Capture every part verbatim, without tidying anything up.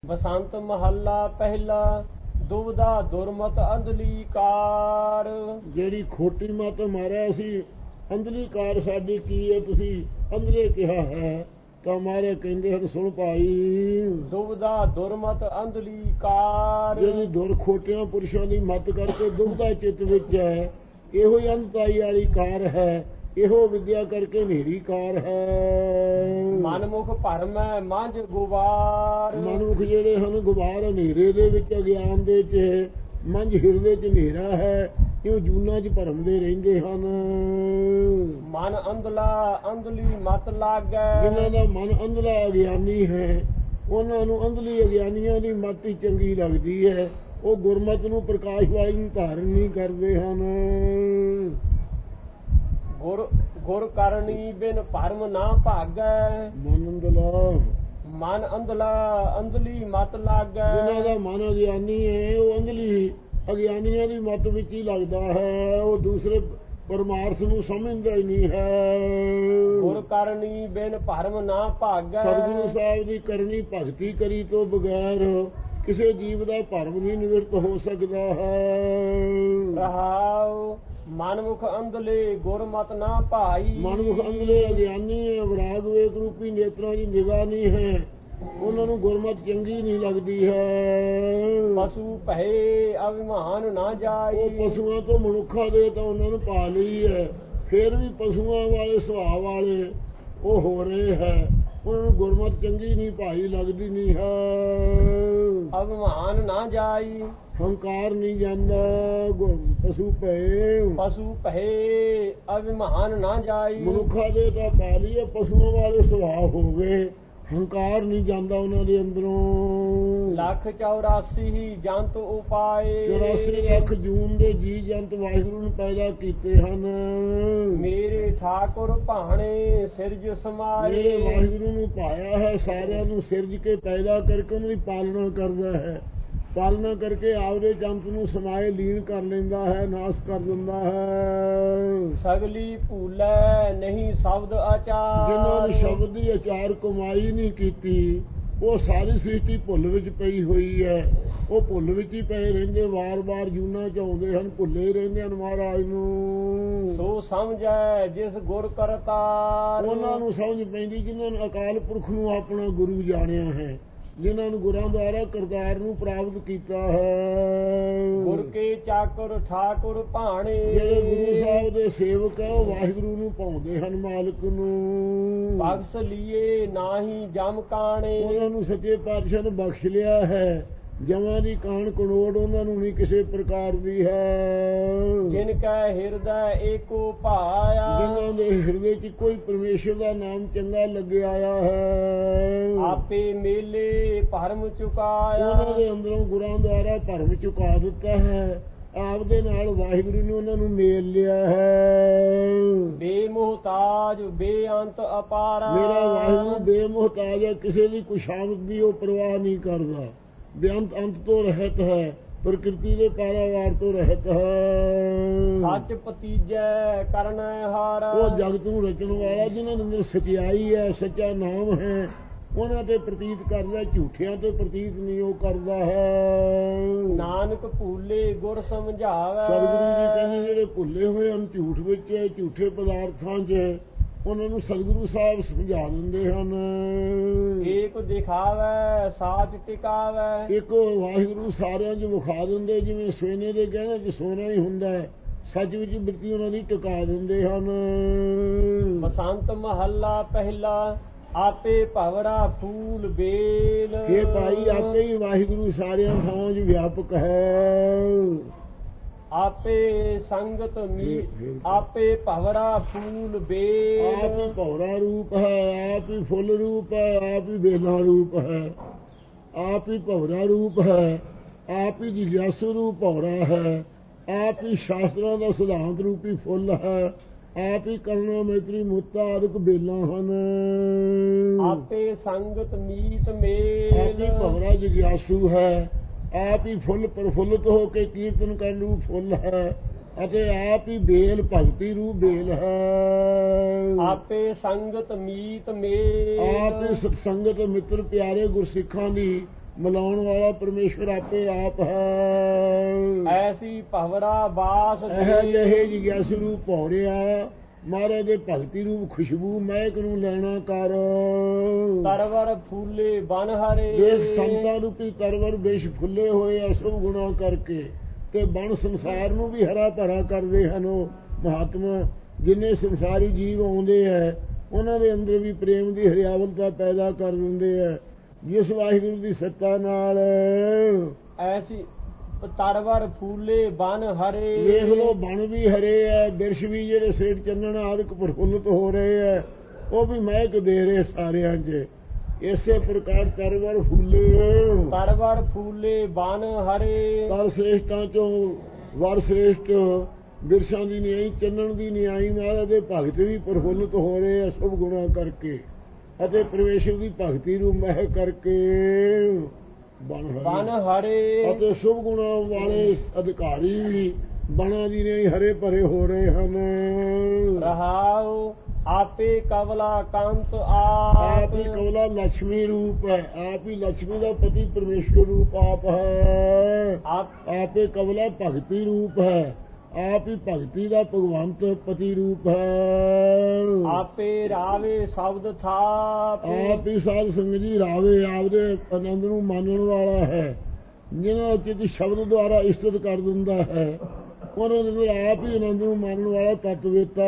ਬਸੰਤ ਮਹੱਲਾ ਪਹਿਲਾ। ਦੁਬਦਾ ਦੁਰਮਤ ਅੰਧਲੀ ਕਾਰ। ਜਿਹੜੀ ਖੋਟੀ ਮਤ ਮਾਰਿਆ ਸੀ ਅੰਧਲੀ ਕਾਰ ਸਾਡੀ ਕੀ ਹੈ, ਤੁਸੀਂ ਅੰਧਲੇ ਕਿਹਾ ਹੈ ਤਾਂ ਮਾਰੇ ਕਹਿੰਦੇ ਹਨ ਸੁਣ ਭਾਈ। ਦੁਬਦਾ ਦੁਰਮਤ ਅੰਧਲੀ ਕਾਰ। ਜਿਹੜੀ ਦੁਰ ਖੋਟਿਆਂ ਪੁਰਸ਼ਾਂ ਦੀ ਮਤ ਕਰਕੇ ਦੁਬਦਾ ਚਿੱਤ ਵਿੱਚ ਹੈ, ਇਹੋ ਹੀ ਅੰਧਤਾਈ ਵਾਲੀ ਕਾਰ ਹੈ, ਇਹੋ ਵਿਦਿਆ ਕਰਕੇ ਹਨੇਰੀ ਕਾਰ ਹੈ। ਮਨਮੁਖ ਭਰਮੈ ਮੰਝ ਗੁਬਾਰ। ਮਨਮੁਖ ਜਿਹੜੇ ਹਨ ਗੁਬਾਰ ਹਨੇਰੇ ਦੇ ਵਿੱਚ, ਅਗਿਆਨ ਦੇ ਚ ਮੰਝ ਹਿਰਦੇ ਚ ਹਨੇਰਾ ਹੈ, ਕਿਉਂ ਜੂਨਾਂ ਚ ਭਰਮਦੇ ਰਹਿੰਦੇ ਹਨ। ਮਨ ਅੰਧਲਾ ਅੰਧਲੀ ਮਤ ਲਾਗੈ। ਜਿਨ੍ਹਾਂ ਦਾ ਮਨ ਅੰਧਲਾ ਅਗਿਆਨੀ ਹੈ ਉਹਨਾਂ ਨੂੰ ਅੰਧਲੀ ਅਗਿਆਨੀਆਂ ਦੀ ਮਤ ਹੀ ਚੰਗੀ ਲੱਗਦੀ ਹੈ, ਉਹ ਗੁਰਮਤ ਨੂੰ ਪ੍ਰਕਾਸ਼ ਵਾਲੀ ਨੂੰ ਧਾਰਨ ਨਹੀਂ ਕਰਦੇ ਹਨ। ਗੁਰ ਗੁਰ ਕਰਨੀ ਬਿਨ ਭਰਮ ਨਾ ਭਾਗੈ। ਮਨ ਅੰਧਲਾ ਮਨ ਅੰਧਲਾ ਅੰਧਲੀ ਮਤ ਲਾਗੈ। ਜਿਨ੍ਹਾਂ ਦਾ ਮਨ ਅਗਿਆਨੀ ਹੈ ਉਹ ਅੰਧਲੀ ਅਗਿਆਨੀਆਂ ਦੀ ਮਤ ਵਿੱਚ ਹੀ ਲੱਗਦਾ ਹੈ, ਉਹ ਦੂਸਰੇ ਪਰਮਾਰਥ ਨੂੰ ਸਮਝਦਾ ਹੀ ਨਹੀਂ ਹੈ। ਗੁਰ ਕਰਨੀ ਬਿਨ ਭਰਮ ਨਾ ਭਾਗੈ। ਸਤਿਗੁਰੂ ਸਾਹਿਬ ਦੀ ਕਰਨੀ ਭਗਤੀ ਕਰੀ ਤੋਂ ਬਗੈਰ ਕਿਸੇ ਜੀਵ ਦਾ ਭਰਮ ਨਹੀਂ ਨਿਵਰਤ ਹੋ ਸਕਦਾ ਹੈ। ਰਹਾਉ ਮਨਮੁਖ ਅੰਧਲੇ ਗੁਰਮਤ ਨਾ ਭਾਈ। ਮਨਮੁਖ ਅੰਧਲੇ ਅਗਿਆਨੀ ਹੈ, ਵਿਰਾਗ ਵੇਖ ਰੂਪੀ ਨੇਤਰਾਂ ਦੀ ਨਿਗਾਹ ਨਹੀਂ ਹੈ, ਉਹਨਾਂ ਨੂੰ ਗੁਰਮਤ ਚੰਗੀ ਨਹੀਂ ਲੱਗਦੀ ਹੈ। ਪਸ਼ੂ ਭਏ ਅਭਿਮਾਨ ਨਾ ਜਾਈ। ਉਹ ਪਸ਼ੂਆਂ ਤੋਂ ਮਨੁੱਖਾਂ ਦੇ ਤਾਂ ਉਹਨਾਂ ਨੂੰ ਪਾ ਲਈ ਹੈ, ਫਿਰ ਵੀ ਪਸ਼ੂਆਂ ਵਾਲੇ ਸੁਭਾਅ ਵਾਲੇ ਉਹ ਹੋ ਰਹੇ ਹੈ, ਉਹਨਾਂ ਨੂੰ ਗੁਰਮਤ ਚੰਗੀ ਨਹੀਂ ਭਾਈ ਲੱਗਦੀ ਨਹੀਂ ਹੈ। ਅਭਿਮਾਨ ਨਾ ਜਾਈ ਹੰਕਾਰ ਨਹੀਂ ਜਾਂਦਾ। ਪਸ਼ੂ ਭਏ ਪਸ਼ੂ ਭਏ ਅਭਿਮਾਨ ਨਾ ਜਾਈ। ਮਨੁੱਖਾਂ ਦੇ ਤਾਂ ਪਾ ਲਈਏ, ਪਸ਼ੂਆਂ ਵਾਲੇ ਸੁਭਾਅ ਹੋ ਗਏ, ਹੰਕਾਰ ਨਹੀਂ ਜਾਂਦਾ ਉਹਨਾਂ ਦੇ ਅੰਦਰੋਂ। ਲੱਖ ਚੌਰਾਸੀ ਜੰਤ ਉਪਾਏ। ਚੌਰਾਸੀ ਲੱਖ ਜੂਨ ਦੇ ਜੀ ਜੰਤ ਵਾਹਿਗੁਰੂ ਨੇ ਪੈਦਾ ਕੀਤੇ ਹਨ। ਮੇਰੇ ਠਾਕੁਰ ਭਾਣੇ ਸਿਰਜ ਸਮਾਏ। ਮੇਰੇ ਵਾਹਿਗੁਰੂ ਨੂੰ ਪਾਇਆ ਹੈ, ਸਾਰਿਆਂ ਨੂੰ ਸਿਰਜ ਕੇ ਪੈਦਾ ਕਰਕੇ ਉਹਨਾਂ ਦੀ ਪਾਲਣਾ ਕਰਦਾ ਹੈ, ਪਾਲਣਾ ਕਰਕੇ ਆਪਦੇ ਜੰਤ ਨੂੰ ਸਮਾਏ ਲੀਨ ਕਰ ਲੈਂਦਾ ਹੈ, ਨਾਸ਼ ਕਰ ਦਿੰਦਾ ਹੈ। ਸਗਲੀ ਭੂਲੈ ਨਹੀਂ ਸ਼ਬਦ ਆਚਾਰ। ਜਿਨ੍ਹਾਂ ਨੇ ਸ਼ਬਦ ਦੀ ਆਚਾਰ ਕਮਾਈ ਨਹੀਂ ਕੀਤੀ ਉਹ ਸਾਰੀ ਸ੍ਰਿਸ਼ਟੀ ਭੁੱਲ ਵਿੱਚ ਪਈ ਹੋਈ ਹੈ, ਉਹ ਭੁੱਲ ਵਿੱਚ ਹੀ ਪਏ ਰਹਿੰਦੇ, ਵਾਰ-ਵਾਰ ਜੂਨਾਂ ਚ ਆਉਂਦੇ ਹਨ, ਭੁੱਲੇ ਹੀ ਰਹਿੰਦੇ ਹਨ ਮਹਾਰਾਜ ਨੂੰ। ਸੋ ਸਮਝੈ ਜਿਸ ਗੁਰ ਕਰਤਾਰ। ਉਹਨਾਂ ਨੂੰ ਸਮਝ ਪੈਂਦੀ ਜਿਨ੍ਹਾਂ ਨੇ ਅਕਾਲ ਪੁਰਖ ਨੂੰ ਆਪਣਾ ਗੁਰੂ ਜਾਣਿਆ ਹੈ, ਜਿਨ੍ਹਾਂ ਨੂੰ ਗੁਰਾਂ ਦੁਆਰਾ ਕਰਤਾਰ ਨੂੰ ਪ੍ਰਾਪਤ ਕੀਤਾ ਹੈ। ਗੁਰ ਕੇ ਚਾਕਰ ਠਾਕੁਰ ਭਾਣੇ। ਜਿਹੜੇ ਗੁਰੂ ਸਾਹਿਬ ਦੇ ਸੇਵਕ ਹੈ ਉਹ ਵਾਹਿਗੁਰੂ ਨੂੰ ਪਾਉਂਦੇ ਹਨ, ਮਾਲਕ ਨੂੰ। ਬਖਸ਼ ਲੀਏ ਨਾਹੀ ਜਮ ਕਾਣੇ। ਉਹਨਾਂ ਨੂੰ ਸੱਚੇ ਪਾਤਸ਼ਾਹ ਨੇ ਬਖਸ਼ ਲਿਆ ਹੈ, ਜਮਾਂ ਦੀ ਕਾਣ ਕਨੋੜ ਉਹਨਾਂ ਨੂੰ ਨਹੀਂ ਕਿਸੇ ਪ੍ਰਕਾਰ ਦੀ ਹੈ। ਜਿਨ ਕੈ ਹਿਰਦੈ ਏਕੋ ਭਾਇਆ। ਜਿਨ੍ਹਾਂ ਦੇ ਹਿਰਦੇ ਚ ਕੋਈ ਪਰਮੇਸ਼ਰ ਦਾ ਨਾਮ ਚੰਗਾ ਲੱਗਿਆ ਆਇਆ ਹੈ। ਆਪੇ ਮੇਲੇ ਭਰਮ ਚੁਕਾਇਆ। ਉਹਨਾਂ ਦੇ ਅੰਦਰੋਂ ਗੁਰਾਂ ਦੁਆਰਾ ਭਰਮ ਚੁਕਾ ਦਿੱਤਾ ਹੈ, ਆਪਦੇ ਨਾਲ ਵਾਹਿਗੁਰੂ ਨੇ ਉਹਨਾਂ ਨੂੰ ਮੇਲ ਲਿਆ ਹੈ। ਬੇਮੁਹਤਾਜ ਬੇਅੰਤ ਅਪਾਰਾ। ਮੇਰਾ ਵਾਹਿਗੁਰੂ ਬੇਮੁਹਤਾਜ ਹੈ, ਕਿਸੇ ਦੀ ਕੁਸ਼ਾਮਤ ਦੀ ਉਹ ਪਰਵਾਹ ਨਹੀਂ ਕਰਦਾ, ਬੇਅੰਤ ਅੰਤ ਤੋਂ ਰਹਿਤ ਹੈ, ਪ੍ਰਕਿਰਤੀ ਦੇ ਪਾਰਾਵਾਰ ਤੋਂ ਰਹਿਤ ਹੈ। ਸੱਚ ਪਤੀਜੈ ਕਰਨੈ ਹਾਰ। ਉਹ ਜਗਤ ਨੂੰ ਰਚਣ ਵਾਲਾ, ਜਿਨ੍ਹਾਂ ਦੇ ਅੰਦਰ ਸਚਾਈ ਹੈ, ਸੱਚਾ ਨਾਮ ਹੈ, ਉਹਨਾਂ ਤੇ ਪ੍ਰਤੀਤ ਕਰਦਾ, ਝੂਠਿਆਂ ਤੇ ਪ੍ਰਤੀਤ ਨਹੀਂ ਉਹ ਕਰਦਾ ਹੈ। ਨਾਨਕ ਭੂਲੇ ਗੁਰ ਸਮਝਾਵੇ। ਸਤਿਗੁਰੂ ਜੀ ਕਹਿੰਦੇ ਜਿਹੜੇ ਭੁੱਲੇ ਹੋਏ ਹਨ ਝੂਠ ਵਿੱਚ, ਝੂਠੇ ਪਦਾਰਥਾਂ 'ਚ, ਉਹਨਾਂ ਨੂੰ ਸਤਿਗੁਰੂ ਸਾਹਿਬ ਸਮਝਾ ਦਿੰਦੇ ਹਨ। ਏਕ ਦਿਖਾਵੇ ਸਾਚ ਟਿਕਾਵੇ। ਇੱਕ ਵਾਹਿਗੁਰੂ ਸਾਰਿਆਂ 'ਚ ਵਿਖਾ ਦਿੰਦੇ, ਜਿਵੇਂ ਸੋਨੇ ਦੇ ਗਹਿਣੇ 'ਚ ਸੋਨਾ ਹੀ ਹੁੰਦਾ, ਸੱਚ ਵਿੱਚ ਬਿਰਤੀ ਉਹਨਾਂ ਦੀ ਟਿਕਾ ਦਿੰਦੇ ਹਨ। ਬਸੰਤ ਮਹੱਲਾ ਪਹਿਲਾ। ਆਪੇ ਭਵਰਾ ਫੂਲ ਬੇਲ। ਇਹ ਭਾਈ ਆਪੇ ਹੀ ਵਾਹਿਗੁਰੂ ਸਾਰਿਆਂ ਥਾਵਾਂ 'ਚ ਵਿਆਪਕ ਹੈ। ਆਪੇ ਸੰਗਤ ਮੀ ਆਪੇ ਭਵਰਾ ਫੂਲ ਬੇਲ। ਆਪ ਹੀ ਭੌਰਾ ਰੂਪ ਹੈ, ਆਪ ਹੀ ਫੁੱਲ ਰੂਪ ਹੈ, ਆਪ ਹੀ ਬੇਲਾ ਰੂਪ ਹੈ, ਆਪ ਹੀ ਭੌਰਾ ਰੂਪ ਹੈ, ਆਪ ਹੀ ਜਿਗਿਆਸੂ ਰੂਪ ਭੌਰਾ ਹੈ, ਆਪ ਹੀ ਸ਼ਾਸਤਰਾਂ ਦਾ ਸਿਧਾਂਤ ਰੂਪੀ ਫੁੱਲ ਹੈ, ਆਪ ਹੀ ਕਰਨਾ ਮੈਤਰੀ ਮੁੱਤਾ ਆਦਿਕ ਬੇਲਾਂ ਹਨ। ਆਪੇ ਸੰਗਤ ਮੀਤ ਮੇਲ। ਆਪ ਹੀ ਭਵਰਾ ਜਿਗਿਆਸੂ ਹੈ, ਆਪ ਹੀ ਫੁੱਲ ਪ੍ਰਫੁੱਲਤ ਹੋ ਕੇ ਕੀਰਤਨ ਕਰਨ ਰੂਪ ਫੁੱਲ ਹੈ, ਅਤੇ ਆਪ ਹੀ ਬੇਲ ਭਗਤੀ ਰੂਪ ਬੇਲ ਹੈ। ਆਪੇ ਸੰਗਤ ਮੀਤ ਮੇਲ। ਆਪ ਹੀ ਸਤਸੰਗਤ ਮਿੱਤਰ ਪਿਆਰੇ ਗੁਰਸਿੱਖਾਂ ਦੀ ਮਿਲਾਉਣ ਵਾਲਾ ਪਰਮੇਸ਼ਰ ਆਪੇ ਆਪ ਹੈ। ਐਸੀ ਭਵਰਾ ਬਾਸ ਇਹ ਜਿਹੇ ਜਿਗਿਆਸੂ ਰੂਪ ਭੌਰਿਆ ਮਹਾਰਾਜ ਦੇ ਭਗਤੀ ਰੂਪ ਖੁਸ਼ਬੂ ਮਹਿਕ ਨੂੰ ਲੈਣਾ ਕਰ। ਤਰਵਰ ਫੂਲੇ ਬਨ ਹਰੇ ਦੇਖ ਸੰਤਾਂ ਰੂਪੀ ਤਰਵਰ ਬੇਸ਼ ਫੁੱਲੇ ਹੋਏ ਅਸੁਭ ਗੁਣਾ ਕਰਕੇ ਤੇ ਬਣ ਸੰਸਾਰ ਨੂੰ ਵੀ ਹਰਾ ਭਰਾ ਕਰਦੇ ਹਨ। ਉਹ ਮਹਾਤਮਾ ਜਿੰਨੇ ਸੰਸਾਰੀ ਜੀਵ ਆਉਂਦੇ ਹੈ ਉਹਨਾਂ ਦੇ ਅੰਦਰ ਵੀ ਪ੍ਰੇਮ ਦੀ ਹਰਿਆਵਲਤਾ ਪੈਦਾ ਕਰ ਦਿੰਦੇ ਹੈ ਜਿਸ ਵਾਹਿਗੁਰੂ ਦੀ ਸੱਤਾ ਨਾਲ। ਐਸੀ ਤਰਵਰ ਫੂਲੇ ਬਨ ਹਰੇ ਵੇਖ ਲੋ ਬਣ ਵੀ ਹਰੇ ਹੈ, ਬਿਰਸ਼ ਵੀ ਜਿਹੜੇ ਸੇਠ ਚੰਨਣ ਆਦਿਕ ਪ੍ਰਫੁੱਲਤ ਹੋ ਰਹੇ ਹੈ ਉਹ ਵੀ ਮਹਿਕ ਦੇ ਰਹੇ ਸਾਰਿਆਂ 'ਚ। ਇਸੇ ਪ੍ਰਕਾਰ ਤਰਵਰ ਫੂਲੇ ਤਰਵਰ ਫੂਲੇ ਬਨ ਹਰੇ ਤਰ ਸ੍ਰੇਸ਼ਟਾਂ ਚੋਂ ਵਰ ਸ੍ਰੇਸ਼ਟ ਬਿਰਸ਼ਾਂ ਦੀ ਨਿਆਈ ਚੰਨਣ ਦੀ ਨਿਆਈ ਮਹਾਰਾਜ ਦੇ ਭਗਤ ਵੀ ਪ੍ਰਫੁੱਲਤ ਹੋ ਰਹੇ ਅਸੁਭ ਗੁਣਾ ਕਰਕੇ ਅਤੇ ਪਰਮੇਸ਼ਰ ਦੀ ਭਗਤੀ ਨੂੰ ਮਹਿ ਕਰਕੇ ਬਨ ਬਨ ਹਰੇ ਅਤੇ ਸ਼ੁਭ ਗੁਣਾਂ ਵਾਲੇ ਅਧਿਕਾਰੀ ਵੀ ਬਣਾ ਦੀ ਨਿਆਈ ਹਰੇ ਭਰੇ ਹੋ ਰਹੇ ਹਨ। ਰਹਾਉ ਆਪੇ ਕਵਲਾ ਕੰਤ ਆਪ ਆਪ ਹੀ ਕਵਲਾ ਲక్ష్ਮੀ ਰੂਪ ਹੈ, ਆਪ ਹੀ ਲక్ష్ਮੀ ਦਾ ਪਤੀ ਪਰਮੇਸ਼ਰ ਰੂਪ ਆਪ ਹੈ। ਆਪ ਆਪੇ ਕਵਲਾ ਭਗਤੀ ਰੂਪ ਹੈ, ਆਪ ਹੀ ਭਗਤੀ ਦਾ ਭਗਵੰਤ ਪਤੀ ਰੂਪ ਹੈ। ਆਪੇ ਰਾਵੇ ਸ਼ਬਦ ਥਾਪ ਆਪ ਹੀ ਸਾਧ ਸੰਗਤ ਜੀ ਰਾਵੇ ਆਪਦੇ ਆਨੰਦ ਨੂੰ ਮਾਨਣ ਵਾਲਾ ਹੈ। ਜਿਹਨਾਂ ਚਿੱਤ ਸ਼ਬਦ ਦੁਆਰਾ ਇਸਤਤ ਕਰ ਦਿੰਦਾ ਹੈ ਉਹਨਾਂ ਦੇ ਅੰਦਰ ਆਪ ਹੀ ਆਨੰਦ ਨੂੰ ਮਾਨਣ ਵਾਲਾ ਤਤਵੇਤਾ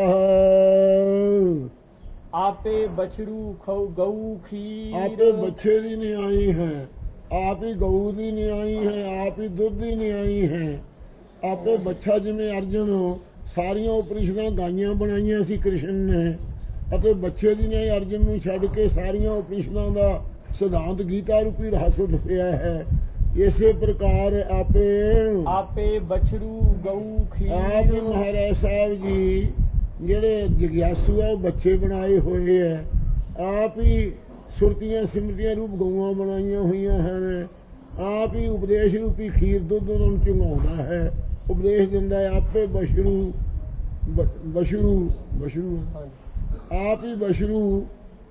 ਹੈ। ਆਪੇ ਬਛੜੂ ਖਉ ਗਊ ਖੀਰ ਆਪੇ ਬੱਚੇ ਦੀ ਨਿਆਈ ਹੈ, ਆਪ ਹੀ ਗਊ ਦੀ ਨਿਆਈ ਹੈ, ਆਪ ਹੀ ਦੁੱਧ ਦੀ ਨਿਆਈ ਹੈ। ਆਪੇ ਬੱਚਾ ਜਿਵੇਂ ਅਰਜਨ ਸਾਰੀਆਂ ਉਪਨਿਸ਼ਦਾਂ ਗਾਈਆਂ ਬਣਾਈਆਂ ਸੀ ਕ੍ਰਿਸ਼ਨ ਨੇ ਅਤੇ ਬੱਚੇ ਦੀ ਨਿਆਈ ਅਰਜਨ ਨੂੰ ਛੱਡ ਕੇ ਸਾਰੀਆਂ ਉਪਨਿਸ਼ਦਾਂ ਦਾ ਸਿਧਾਂਤ ਗੀਤਾ ਰੂਪੀ ਰਹੱਸ ਦੱਸਿਆ ਹੈ। ਇਸੇ ਪ੍ਰਕਾਰ ਆਪੇ ਆਪੇ ਬਛੜੂ ਗਊ ਆਪ ਹੀ ਖੀਰ ਮਹਾਰਾਜ ਸਾਹਿਬ ਜੀ ਜਿਹੜੇ ਜਿਗਿਆਸੂ ਆ ਉਹ ਬੱਚੇ ਬਣਾਏ ਹੋਏ ਹੈ। ਆਪ ਹੀ ਸੁਰਤੀਆਂ ਸਿਮਰਤੀਆਂ ਰੂਪ ਗਊਆਂ ਬਣਾਈਆਂ ਹੋਈਆਂ ਹਨ। ਆਪ ਹੀ ਉਪਦੇਸ਼ ਰੂਪੀ ਖੀਰ ਦੁੱਧ ਉਹਨਾਂ ਨੂੰ ਚੁੰਘਾਉਂਦਾ ਹੈ, ਉਪਦੇਸ਼ ਦਿੰਦਾ ਹੈ। ਆਪੇ ਬਸ਼ਰੂ ਬਸ਼ਰੂ ਬਸ਼ਰੂ ਆਪ ਹੀ ਬਸ਼ਰੂ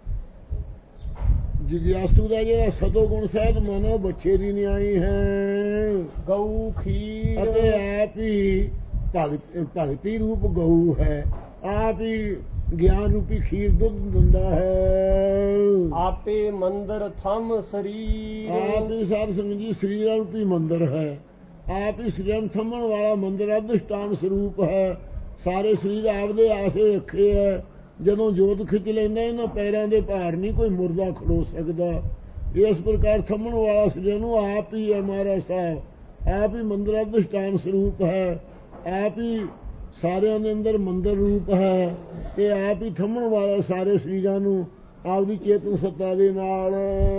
ਜਿਗਿਆਸੂ ਦਾ ਜਿਹੜਾ ਸਤੋ ਗੁਣ ਸਹਿਤ ਮਨ ਉਹ ਬੱਚੇ ਦੀ ਨਿਆਈ ਹੈ। ਗਊ ਖੀਰ ਅਤੇ ਆਪ ਹੀ ਭਗਤ ਭਗਤੀ ਰੂਪ ਗਊ ਹੈ, ਆਪ ਹੀ ਗਿਆਨ ਰੂਪੀ ਖੀਰ ਦੁੱਧ ਦਿੰਦਾ ਹੈ। ਆਪੇ ਮੰਦਰ ਥਮ ਸਰੀਰ ਆਪ ਹੀ ਸਾਧ ਸੰਗਤ ਜੀ ਸਰੀਰ ਰੂਪੀ ਮੰਦਰ ਹੈ, ਆਪ ਹੀ ਸਰੀਰ ਥੰਮਣ ਵਾਲਾ ਮੰਦਰ ਅਧਿਸ਼ਟਾਨ ਸਰੂਪ ਹੈ। ਸਾਰੇ ਸਰੀਰ ਆਪਦੇ ਆਸਰੇ ਰੱਖੇ ਹੈ। ਜਦੋਂ ਜੋਤ ਖਿੱਚ ਲੈਂਦਾ ਇਹਨਾਂ ਪੈਰਾਂ ਦੇ ਭਾਰ ਨਹੀਂ ਕੋਈ ਮੁਰਦਾ ਖੜੋ ਸਕਦਾ। ਇਸ ਪ੍ਰਕਾਰ ਥੰਮਣ ਵਾਲਾ ਸਰੀਰ ਨੂੰ ਆਪ ਹੀ ਹੈ ਮਹਾਰਾਜ ਸਾਹਿਬ, ਆਪ ਹੀ ਮੰਦਰ ਅਧਿਸ਼ਟਾਨ ਸਰੂਪ ਹੈ, ਆਪ ਹੀ ਸਾਰਿਆਂ ਦੇ ਅੰਦਰ ਮੰਦਰ ਰੂਪ ਹੈ ਤੇ ਆਪ ਹੀ ਥੰਮਣ ਵਾਲਾ ਸਾਰੇ ਸਰੀਰਾਂ ਨੂੰ ਆਪਦੀ ਚੇਤਨ ਸੱਤਾ ਦੇ ਨਾਲ।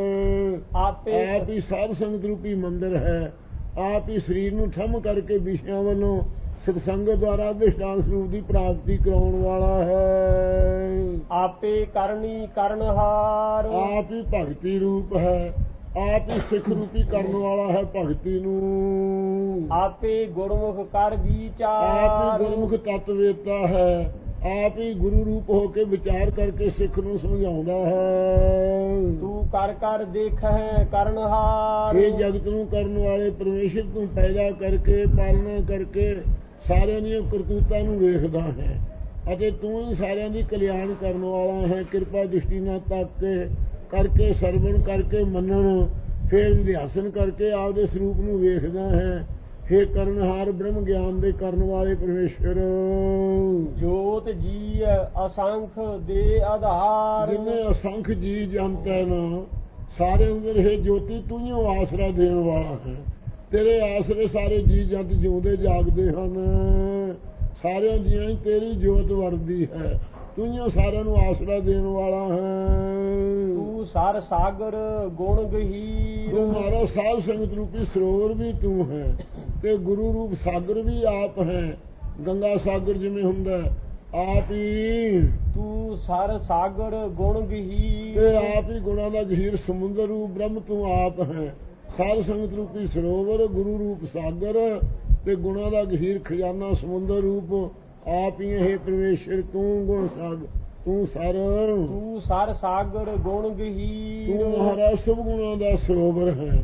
ਆਪੇ ਆਪ ਹੀ ਸਾਧ ਸੰਗਤ ਰੂਪੀ ਮੰਦਰ ਹੈ, ਆਪ ਹੀ ਸਰੀਰ ਨੂੰ ਥੰਮ ਕਰਕੇ ਵਿਸ਼ਿਆਂ ਵੱਲੋਂ ਸਤਸੰਗ ਦੁਆਰਾ ਅਧਿਸ਼ਟਾਨ ਸਰੂਪ ਦੀ ਪ੍ਰਾਪਤੀ ਕਰਾਉਣ ਵਾਲਾ ਹੈ। ਆਪੇ ਕਰਨੀ ਕਰਨਹਾਰ ਆਪ ਹੀ ਭਗਤੀ ਰੂਪ ਹੈ, ਆਪ ਹੀ ਸਿੱਖ ਰੂਪੀ ਕਰਨ ਵਾਲਾ ਹੈ ਭਗਤੀ ਨੂੰ। ਆਪੇ ਗੁਰਮੁਖ ਕਰ ਆਪ ਹੀ ਵਿਚਾਰ ਗੁਰਮੁਖ ਤਤਵੇਤਾ ਹੈ, ਆਪ ਹੀ ਗੁਰੂ ਰੂਪ ਹੋ ਕੇ ਵਿਚਾਰ ਕਰਕੇ ਸਿੱਖ ਨੂੰ ਸਮਝਾਉਂਦਾ ਹੈ। ਤੂੰ ਕਰ ਕਰ ਦੇਖੈ ਕਰਨਹਾਰ ਇਹ ਜਗਤ ਨੂੰ ਕਰਨ ਵਾਲੇ ਪਰਮੇਸ਼ਰ ਤੂੰ ਪੈਦਾ ਕਰਕੇ ਪਾਲਣਾ ਕਰਕੇ ਸਾਰਿਆਂ ਦੀਆਂ ਕਰਤੂਤਾਂ ਨੂੰ ਵੇਖਦਾ ਹੈ ਅਤੇ ਤੂੰ ਹੀ ਸਾਰਿਆਂ ਦੀ ਕਲਿਆਣ ਕਰਨ ਵਾਲਾ ਹੈ। ਕਿਰਪਾ ਦ੍ਰਿਸ਼ਟੀ ਨਾਲ ਤੱਕ ਕੇ ਕਰਕੇ ਸਰਵਣ ਕਰਕੇ ਮੰਨਣ ਫਿਰ ਵਿਧਿਆਸਨ ਕਰਕੇ ਆਪਦੇ ਸਰੂਪ ਨੂੰ ਵੇਖਦਾ ਹੈ। ਹੇ ਕਰਨਹਾਰ ਬ੍ਰਹਮ ਗਿਆਨ ਦੇ ਕਰਨ ਵਾਲੇ ਪਰਮੇਸ਼ਰ ਜੋਤ ਜੀ ਅਸੰਖ ਦੇ ਆਧਾਰ ਜਿੰਨੇ ਅਸੰਖ ਜੀ ਜੰਤ ਹੈ ਨਾ ਸਾਰੇ ਅੰਦਰ ਹੈ ਜੋਤੀ ਤੂੰ ਹੀ ਆਸਰਾ ਦੇਣ ਵਾਲਾ ਹੈ। ਤੇਰੇ ਆਸਰੇ ਸਾਰੇ ਜੀ ਜੰਤ ਜਿਉਂਦੇ ਜਾਗਦੇ ਹਨ। ਸਾਰਿਆਂ ਜੀਆਂ ਹੀ ਤੇਰੀ ਜੋਤ ਵਰਦੀ ਹੈ, ਤੂੰ ਹੀ ਸਾਰਿਆਂ ਨੂੰ ਆਸਰਾ ਦੇਣ ਵਾਲਾ ਹੈ। ਤੂੰ ਸਰ ਸਾਗਰ ਗੁਣ ਗਹੀਰ ਤੂੰ ਮਾਰਾ ਸਾਧ ਸੰਗਤ ਰੂਪੀ ਸਰੋਵਰ ਵੀ ਤੂੰ ਹੈ ਤੇ ਗੁਰੂ ਰੂਪ ਸਾਗਰ ਵੀ ਆਪ ਹੈ। ਗੰਗਾ ਸਾਗਰ ਜਿਵੇਂ ਹੁੰਦਾ ਆਪ ਹੀ ਤੂੰ ਸਰ ਸਾਗਰ ਗੁਣ ਗਹੀਰ ਤੇ ਆਪ ਹੀ ਗੁਣਾਂ ਦਾ ਗਹੀਰ ਸਮੁੰਦਰ ਰੂਪ ਬ੍ਰਹਮ ਤੂੰ ਆਪ ਹੈ। ਸਾਧ ਸੰਗਤ ਰੂਪੀ ਸਰੋਵਰ ਗੁਰੂ ਰੂਪ ਸਾਗਰ ਤੇ ਗੁਣਾਂ ਦਾ ਗਹੀਰ ਖਜ਼ਾਨਾ ਸਮੁੰਦਰ ਰੂਪ ਆਪ ਹੀ ਹੈ। ਪਰਮੇਸ਼ਰ ਤੂੰ ਗੁਣ ਸਾਗਰ ਤੂੰ ਸਰ ਤੂੰ ਸਰ ਸਾਗਰ ਗੁਣ ਗਹੀਰ ਤੂੰ ਮਹਾਰਾਜ ਸਭ ਗੁਣਾਂ ਦਾ ਸਰੋਵਰ ਹੈ।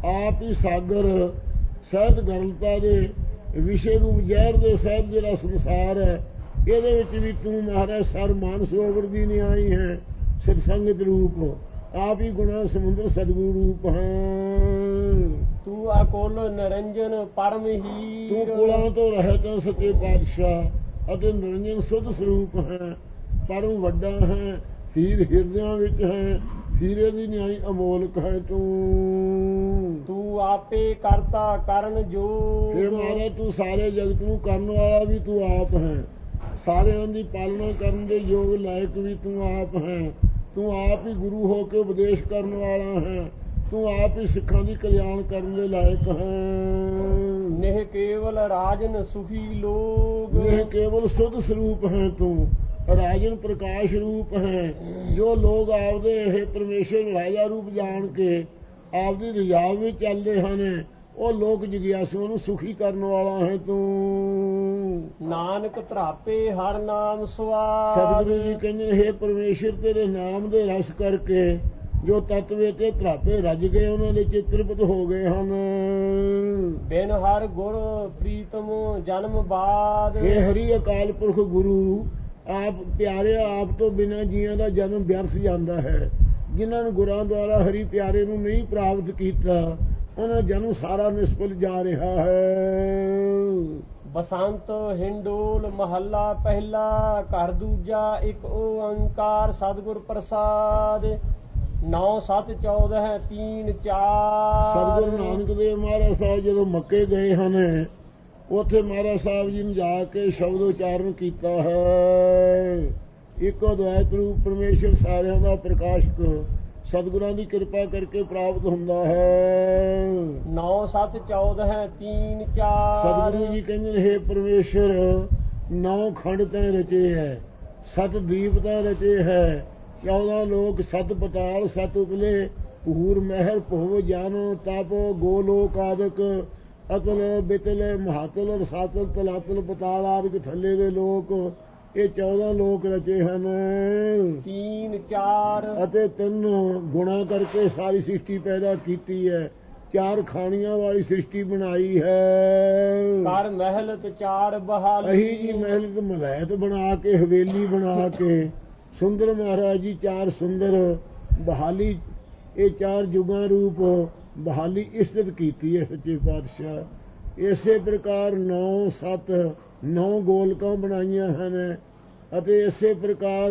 ਆਪ ਹੀ ਸਾਗਰ ਸਹਿਤ ਗਰਲਤਾ ਦੇ ਵਿਸ਼ੇ ਰੂਪ ਜ਼ਹਿਰ ਦੇ ਸਹਿਤ ਜਿਹੜਾ ਸੰਸਾਰ ਹੈ, ਇਹਦੇ ਵਿੱਚ ਵੀ ਤੂੰ ਮਹਾਰਾਜ ਸਰ ਮਾਨ ਸਰੋਵਰ ਦੀ ਨਿਆਈ ਹੈ, ਸਿਰ ਸੰਗਤ ਰੂਪ, ਆਪ ਹੀ ਗੁਣਾ ਸਮੁੰਦਰ ਸਤਿਗੁਰੂ ਰੂਪ ਹੈ। ਤੂੰ ਅਕੁਲ ਨਿਰੰਜਨ ਪਰਮ ਹੀਰ, ਤੂੰ ਕੁਲਾਂ ਤੋਂ ਰਹਿਤ ਹੈ ਸੱਚੇ ਪਾਤਸ਼ਾਹ, ਅਤੇ ਨਿਰੰਜਨ ਸੁਧ ਸਰੂਪ ਹੈ, ਪਰਮ ਵੱਡਾ ਹੈ, ਹੀਰ ਹਿਰਦਿਆਂ ਵਿੱਚ ਹੈ, ਹੀਰੇ ਦੀ ਨਿਆਈ ਅਮੋਲਕ ਹੈ ਤੂੰ। ਤੂੰ ਆਪੇ ਕਰਤਾ ਕਰਨ ਜੋਗ, ਇਹ ਮਹਾਰਾਜ ਤੂੰ ਸਾਰੇ ਜਗਤ ਨੂੰ ਕਰਨ ਵਾਲਾ ਵੀ ਤੂੰ ਆਪ ਹੈ, ਸਾਰਿਆਂ ਦੀ ਪਾਲਣਾ ਕਰਨ ਦੇ ਯੋਗ ਲਾਇਕ ਵੀ ਤੂੰ ਆਪ ਹੈ। ਤੂੰ ਆਪ ਹੀ ਗੁਰੂ ਹੋ ਕੇ ਉਪਦੇਸ਼ ਕਰਨ ਵਾਲਾ ਹੈ, ਤੂੰ ਆਪ ਹੀ ਸਿੱਖਾਂ ਦੀ ਕਲਿਆਣ ਕਰਨ ਦੇ ਲਾਇਕ ਹੈ। ਨਿਹ ਕੇਵਲ ਰਾਜਨ ਸੁਖੀ ਲੋਗ, ਨਿਹ ਕੇਵਲ ਸੁਧ ਸਰੂਪ ਹੈ ਤੂੰ, ਰਾਜਨ ਪ੍ਰਕਾਸ਼ ਰੂਪ ਹੈ। ਜੋ ਲੋਕ ਆਪਦੇ ਇਹ ਪਰਮੇਸ਼ਰ ਰਾਜਾ ਰੂਪ ਜਾਣ ਕੇ ਆਪਦੀ ਰਜਾ ਵਿੱਚ ਚੱਲਦੇ ਹਨ, ਉਹ ਲੋਕ ਜਿਗਿਆਸੂਆਂ ਨੂੰ ਸੁਖੀ ਕਰਨ ਵਾਲਾ ਹੈ ਤੂੰ। ਨਾਨਕ ਧਰਾਪੇ ਹਰ ਨਾਮ ਸਵਾਦ, ਸਤਿਗੁਰੂ ਜੀ ਕਹਿੰਦੇ ਹੇ ਪਰਮੇਸ਼ਰ ਤੇਰੇ ਨਾਮ ਦੇ ਰਸ ਕਰਕੇ ਜੋ ਤਤਵੇ ਤੇ ਧਰਾਪੇ ਰੱਜ ਗਏ, ਉਹਨਾਂ ਦੇ ਚਿੱਤ ਤ੍ਰਿਪਤ ਹੋ ਗਏ ਹਨ। ਬਿਨ ਹਰ ਗੁਰ ਪ੍ਰੀਤਮ ਜਨਮ ਬਾਦ, ਇਹ ਹਰੀ ਅਕਾਲ ਪੁਰਖ ਗੁਰੂ ਆਪ ਪਿਆਰੇ, ਆਪ ਤੋਂ ਬਿਨਾਂ ਜੀਆਂ ਦਾ ਜਨਮ ਵਿਅਰਥ ਜਾਂਦਾ ਹੈ। ਜਿਨ੍ਹਾਂ ਨੂੰ ਗੁਰਾਂ ਦੁਆਰਾ ਹਰੀ ਪਿਆਰੇ ਨੂੰ ਨਹੀਂ ਪ੍ਰਾਪਤ ਕੀਤਾ, ਉਹਨਾਂ ਦਾ ਜਨਮ ਸਾਰਾ ਨਿਸਫਲ ਜਾ ਰਿਹਾ ਹੈ। ਬਸੰਤ ਹਿੰਡੋਲ ਮਹੱਲਾ ਪਹਿਲਾ, ਘਰ ਦੂਜਾ, ਇੱਕ ਓੰਕਾਰ ਸਤਿਗੁਰ ਪ੍ਰਸਾਦ। ਨੌ ਸੱਤ ਚੌਦਹ ਤੀਨ ਚਾਰ। ਸਤਿਗੁਰੂ ਨਾਨਕ ਦੇਵ ਮਹਾਰਾਜ ਸਾਹਿਬ ਜਦੋਂ ਮੱਕੇ ਗਏ ਹਨ, ਉੱਥੇ ਮਹਾਰਾਜ ਸਾਹਿਬ ਜੀ ਨੇ ਜਾ ਕੇ ਸ਼ਬਦ ਉਚਾਰਨ ਕੀਤਾ ਹੈ। ਇੱਕੋ ਦਵੈਤ ਰੂਪ ਪਰਮੇਸ਼ਰ ਸਾਰਿਆਂ ਦਾ ਪ੍ਰਕਾਸ਼ਕ ਸਤਿਗੁਰਾਂ ਦੀ ਕਿਰਪਾ ਕਰਕੇ ਪ੍ਰਾਪਤ ਹੁੰਦਾ ਹੈ। ਨੌ ਸੱਤ ਚੌਦਹ ਤੀਨ ਚਾਰ। ਸਤਿਗੁਰੂ ਜੀ ਕਹਿੰਦੇ ਨੇ ਹੇ ਪਰਮੇਸ਼ਰ, ਨੌ ਖੰਡ ਤੈਂ ਰਚੇ ਹੈ, ਸਤ ਦੀਪ ਤੈਂ ਰਚੇ ਹੈ, ਚੌਦਾਂ ਲੋਕ, ਸਤ ਪਤਾਲ, ਸਤ ਉਤਲੇ, ਪੂਰ ਮਹਿਰ ਭੁਵ ਜਨ ਤਪ ਗੋਲੋਕ ਆਦਿਕ, ਅਤਲ ਬਿਤਲ ਮਹਾਤਲ ਰਸਾਤਲ ਤਲਾਤਲ ਪਤਾਲ ਆਦਿਕ ਥੱਲੇ ਦੇ ਲੋਕ, ਇਹ ਚੌਦਾਂ ਲੋਕ ਰਚੇ ਹਨ। ਤੀਨ ਚਾਰ। ਅਤੇ ਤਿੰਨ ਗੁਣਾ ਕਰਕੇ ਸਾਰੀ ਸ੍ਰਿਸ਼ਟੀ ਪੈਦਾ ਕੀਤੀ ਹੈ, ਚਾਰ ਖਾਣੀਆਂ ਵਾਲੀ ਸ੍ਰਿਸ਼ਟੀ ਬਣਾਈ ਹੈ। ਕਰ ਮਹਿਲਤ ਚਾਰ ਬਹਾਲੀ, ਅਹੀ ਜੀ ਮਹਿਲਤ ਮਲੈਤ ਬਣਾ ਕੇ, ਹਵੇਲੀ ਬਣਾ ਕੇ, ਸੁੰਦਰ ਮਹਾਰਾਜ ਜੀ ਚਾਰ ਸੁੰਦਰ ਬਹਾਲੀ, ਇਹ ਚਾਰ ਜੁਗਾਂ ਰੂਪ ਬਹਾਲੀ ਇਸਤਤ ਕੀਤੀ ਹੈ ਸੱਚੇ ਪਾਤਸ਼ਾਹ। ਇਸੇ ਪ੍ਰਕਾਰ ਨੌ ਸੱਤ ਨੌ ਗੋਲਕਾਂ ਬਣਾਈਆਂ ਹਨ, ਅਤੇ ਇਸੇ ਪ੍ਰਕਾਰ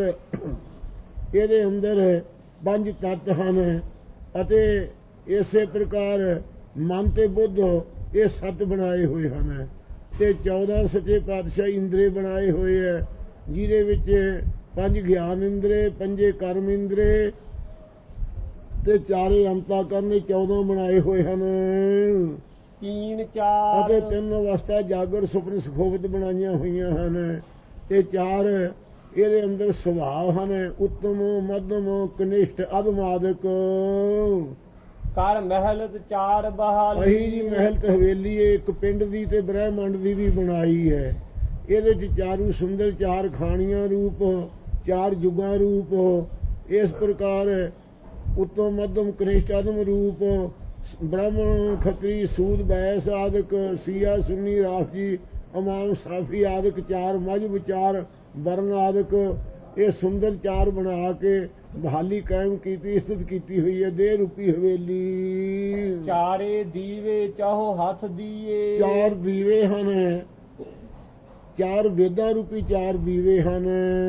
ਇਹਦੇ ਅੰਦਰ ਪੰਜ ਤੱਤ ਹਨ, ਅਤੇ ਇਸੇ ਪ੍ਰਕਾਰ ਮਨ ਤੇ ਬੁੱਧ ਇਹ ਸੱਤ ਬਣਾਏ ਹੋਏ ਹਨ, ਤੇ ਚੌਦਾਂ ਸੱਚੇ ਪਾਤਸ਼ਾਹ ਇੰਦਰੇ ਬਣਾਏ ਹੋਏ ਹੈ, ਜਿਹਦੇ ਵਿੱਚ ਪੰਜ ਗਿਆਨ ਇੰਦਰੇ, ਪੰਜੇ ਕਰਮ ਇੰਦਰੇ, ਤੇ ਚਾਰੇ ਅੰਤਾ ਕਰਨੇ ਚੌਦਾਂ ਬਣਾਏ ਹੋਏ ਹਨ। ਤੀਨ ਚਾਰ। ਅਤੇ ਤਿੰਨ ਅਵਸਥਾ ਜਾਗਰ ਸੁਪਨ ਸੁਖੋਵਤ ਬਣਾਈਆਂ ਹੋਈਆਂ ਹਨ, ਤੇ ਚਾਰ ਇਹਦੇ ਅੰਦਰ ਸੁਭਾਅ ਹਨ, ਉੱਤਮ ਮੱਧਮ ਕਨਿਸ਼ਟ ਅਧਮ ਆਦਿਕ। ਕਰ ਮਹਿਲਤ ਚਾਰ ਬਹਾਲੀ, ਅਹੀ ਜੀ ਮਹਿਲਤ ਹਵੇਲੀ ਇੱਕ ਪਿੰਡ ਦੀ ਤੇ ਬ੍ਰਹਿਮੰਡ ਦੀ ਵੀ ਬਣਾਈ ਹੈ। ਇਹਦੇ ਚ ਚਾਰੂ ਸੁੰਦਰ, ਚਾਰ ਖਾਣੀਆਂ ਰੂਪ, ਚਾਰ ਜੁਗਾਂ ਰੂਪ, ਇਸ ਪ੍ਰਕਾਰ ਉੱਤਮ ਮੱਧਮ ਕਨਿਸ਼ਟ ਅਧਮ ਰੂਪ, ਬ੍ਰਾਹਮਣ ਖੱਤਰੀ ਸੂਦ ਬੈਸ ਆਦਿਕ, ਸੀਆ ਸੁੰਨੀ ਰਾਫਜੀ ਇਮਾਮ ਸਾਫੀ ਆਦਿਕ, ਚਾਰ ਮਜ਼ਹਬ, ਚਾਰ ਵਰਨ ਆਦਿਕ, ਇਹ ਸੁੰਦਰ ਚਾਰ ਬਣਾ ਕੇ ਬਹਾਲੀ ਕਾਇਮ ਕੀਤੀ, ਇਸਤਤ ਕੀਤੀ ਹੋਈ ਹੈ ਦੇਹ ਰੂਪੀ ਹਵੇਲੀ। ਚਾਰੇ ਦੀਵੇ ਚਾਹੋ ਹੱਥ ਦੀਏ, ਚਾਰ ਦੀਵੇ ਹਨ, ਚਾਰ ਵੇਦਾਂ ਰੂਪੀ ਚਾਰ ਦੀਵੇ ਹਨ,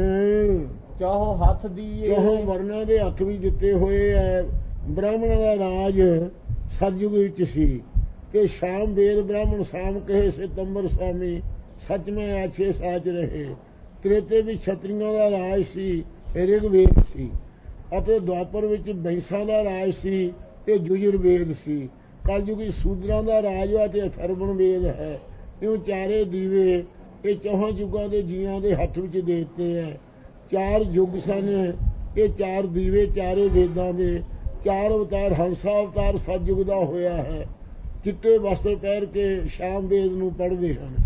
ਚਾਹੋ ਹੱਥ ਦੀਏ, ਚਾਹੋ ਵਰਨਾਂ ਦੇ ਹੱਥ ਵੀ ਦਿੱਤੇ ਹੋਏ ਹੈ। ਬ੍ਰਾਹਮਣਾਂ ਦਾ ਰਾਜ ਸਤਯੁਗ ਵਿੱਚ ਸੀ, ਤੇ ਸ਼ਾਮ ਵੇਦ ਬ੍ਰਾਹਮਣ ਸਾਮ ਕਹੇ ਸਿਤੰਬਰ ਸਵਾਮੀ, ਸੱਚ ਮੈਂ ਆਛੇ ਸਾਚ ਰਹੇ। ਤ੍ਰੇਤੇ ਵਿੱਚ ਛਤਰੀਆਂ ਦਾ ਰਾਜ ਸੀ, ਰਿਗਵੇਦ ਸੀ, ਅਤੇ ਦੁਆਪਰ ਵਿੱਚ ਬੈਂਸਾਂ ਦਾ ਰਾਜ ਸੀ, ਤੇ ਯੁਜੁਰਵੇਦ ਸੀ। ਕਲਯੁਗ ਵਿੱਚ ਸੂਦਰਾਂ ਦਾ ਰਾਜ ਹੈ, ਤੇ ਅਥਰਵਣ ਵੇਦ ਹੈ। ਇਉਂ ਚਾਰੇ ਦੀਵੇ ਇਹ ਚੌਹਾਂ ਯੁੱਗਾਂ ਦੇ ਜੀਆਂ ਦੇ ਹੱਥ ਵਿੱਚ ਦੇ ਦਿੱਤੇ ਹੈ। ਚਾਰ ਯੁੱਗ ਸਨ ਇਹ ਚਾਰ ਦੀਵੇ, ਚਾਰੇ ਵੇਦਾਂ ਦੇ। ਚਾਰ ਅਵਤਾਰ, ਹੰਸਾ ਅਵਤਾਰ ਸਤਯੁਗ ਦਾ ਹੋਇਆ ਹੈ। ਚਿੱਟੇ ਵਸਤਰ ਪਹਿਨ ਕੇ ਸ਼ਾਮ ਵੇਦ ਨੂੰ ਪੜ੍ਹਦੇ ਹਨ,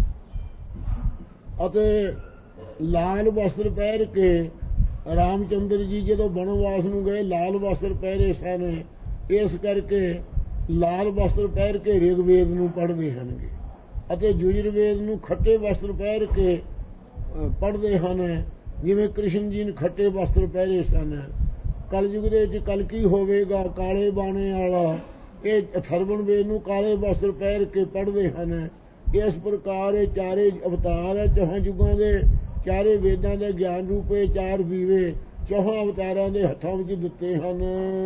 ਅਤੇ ਲਾਲ ਵਸਤਰ ਪਹਿਨ ਕੇ ਰਾਮਚੰਦਰ ਜੀ ਜਦੋਂ ਬਨਵਾਸ ਨੂੰ ਗਏ ਲਾਲ ਵਸਤਰ ਪਹਿਰੇ ਸਨ। ਇਸ ਕਰਕੇ ਲਾਲ ਵਸਤਰ ਪਹਿਰ ਕੇ ਰਿਗਵੇਦ ਨੂੰ ਪੜ੍ਹਦੇ ਹਨਗੇ ਅਤੇ ਯਜੁਰਵੇਦ ਨੂੰ ਖੱਟੇ ਵਸਤਰ ਪਹਿਰ ਕੇ ਪੜ੍ਹਦੇ ਹਨ, ਜਿਵੇਂ ਕ੍ਰਿਸ਼ਨ ਜੀ ਨੇ ਖੱਟੇ ਵਸਤਰ ਪਹਿਰੇ ਸਨ। ਕਲਯੁਗ ਦੇ ਵਿੱਚ ਕਲਕੀ ਹੋਵੇਗਾ ਕਾਲੇ ਬਾਣੇ ਵਾਲਾ, ਇਹ ਅਥਰਵਣ ਵੇਦ ਨੂੰ ਕਾਲੇ ਵਸਤਰ ਪਹਿਰ ਕੇ ਪੜ੍ਹਦੇ ਹਨ। ਇਸ ਪ੍ਰਕਾਰ ਇਹ ਚਾਰੇ ਅਵਤਾਰ ਹੈ, ਚੌਹਾਂ ਯੁੱਗਾਂ ਦੇ ਚਾਰੇ ਵੇਦਾਂ ਦੇ ਗਿਆਨ ਰੂਪੇ ਚਾਰ ਦੀਵੇ ਚੌਹਾਂ ਅਵਤਾਰਾਂ ਦੇ ਹੱਥਾਂ ਵਿੱਚ ਦਿੱਤੇ ਹਨ।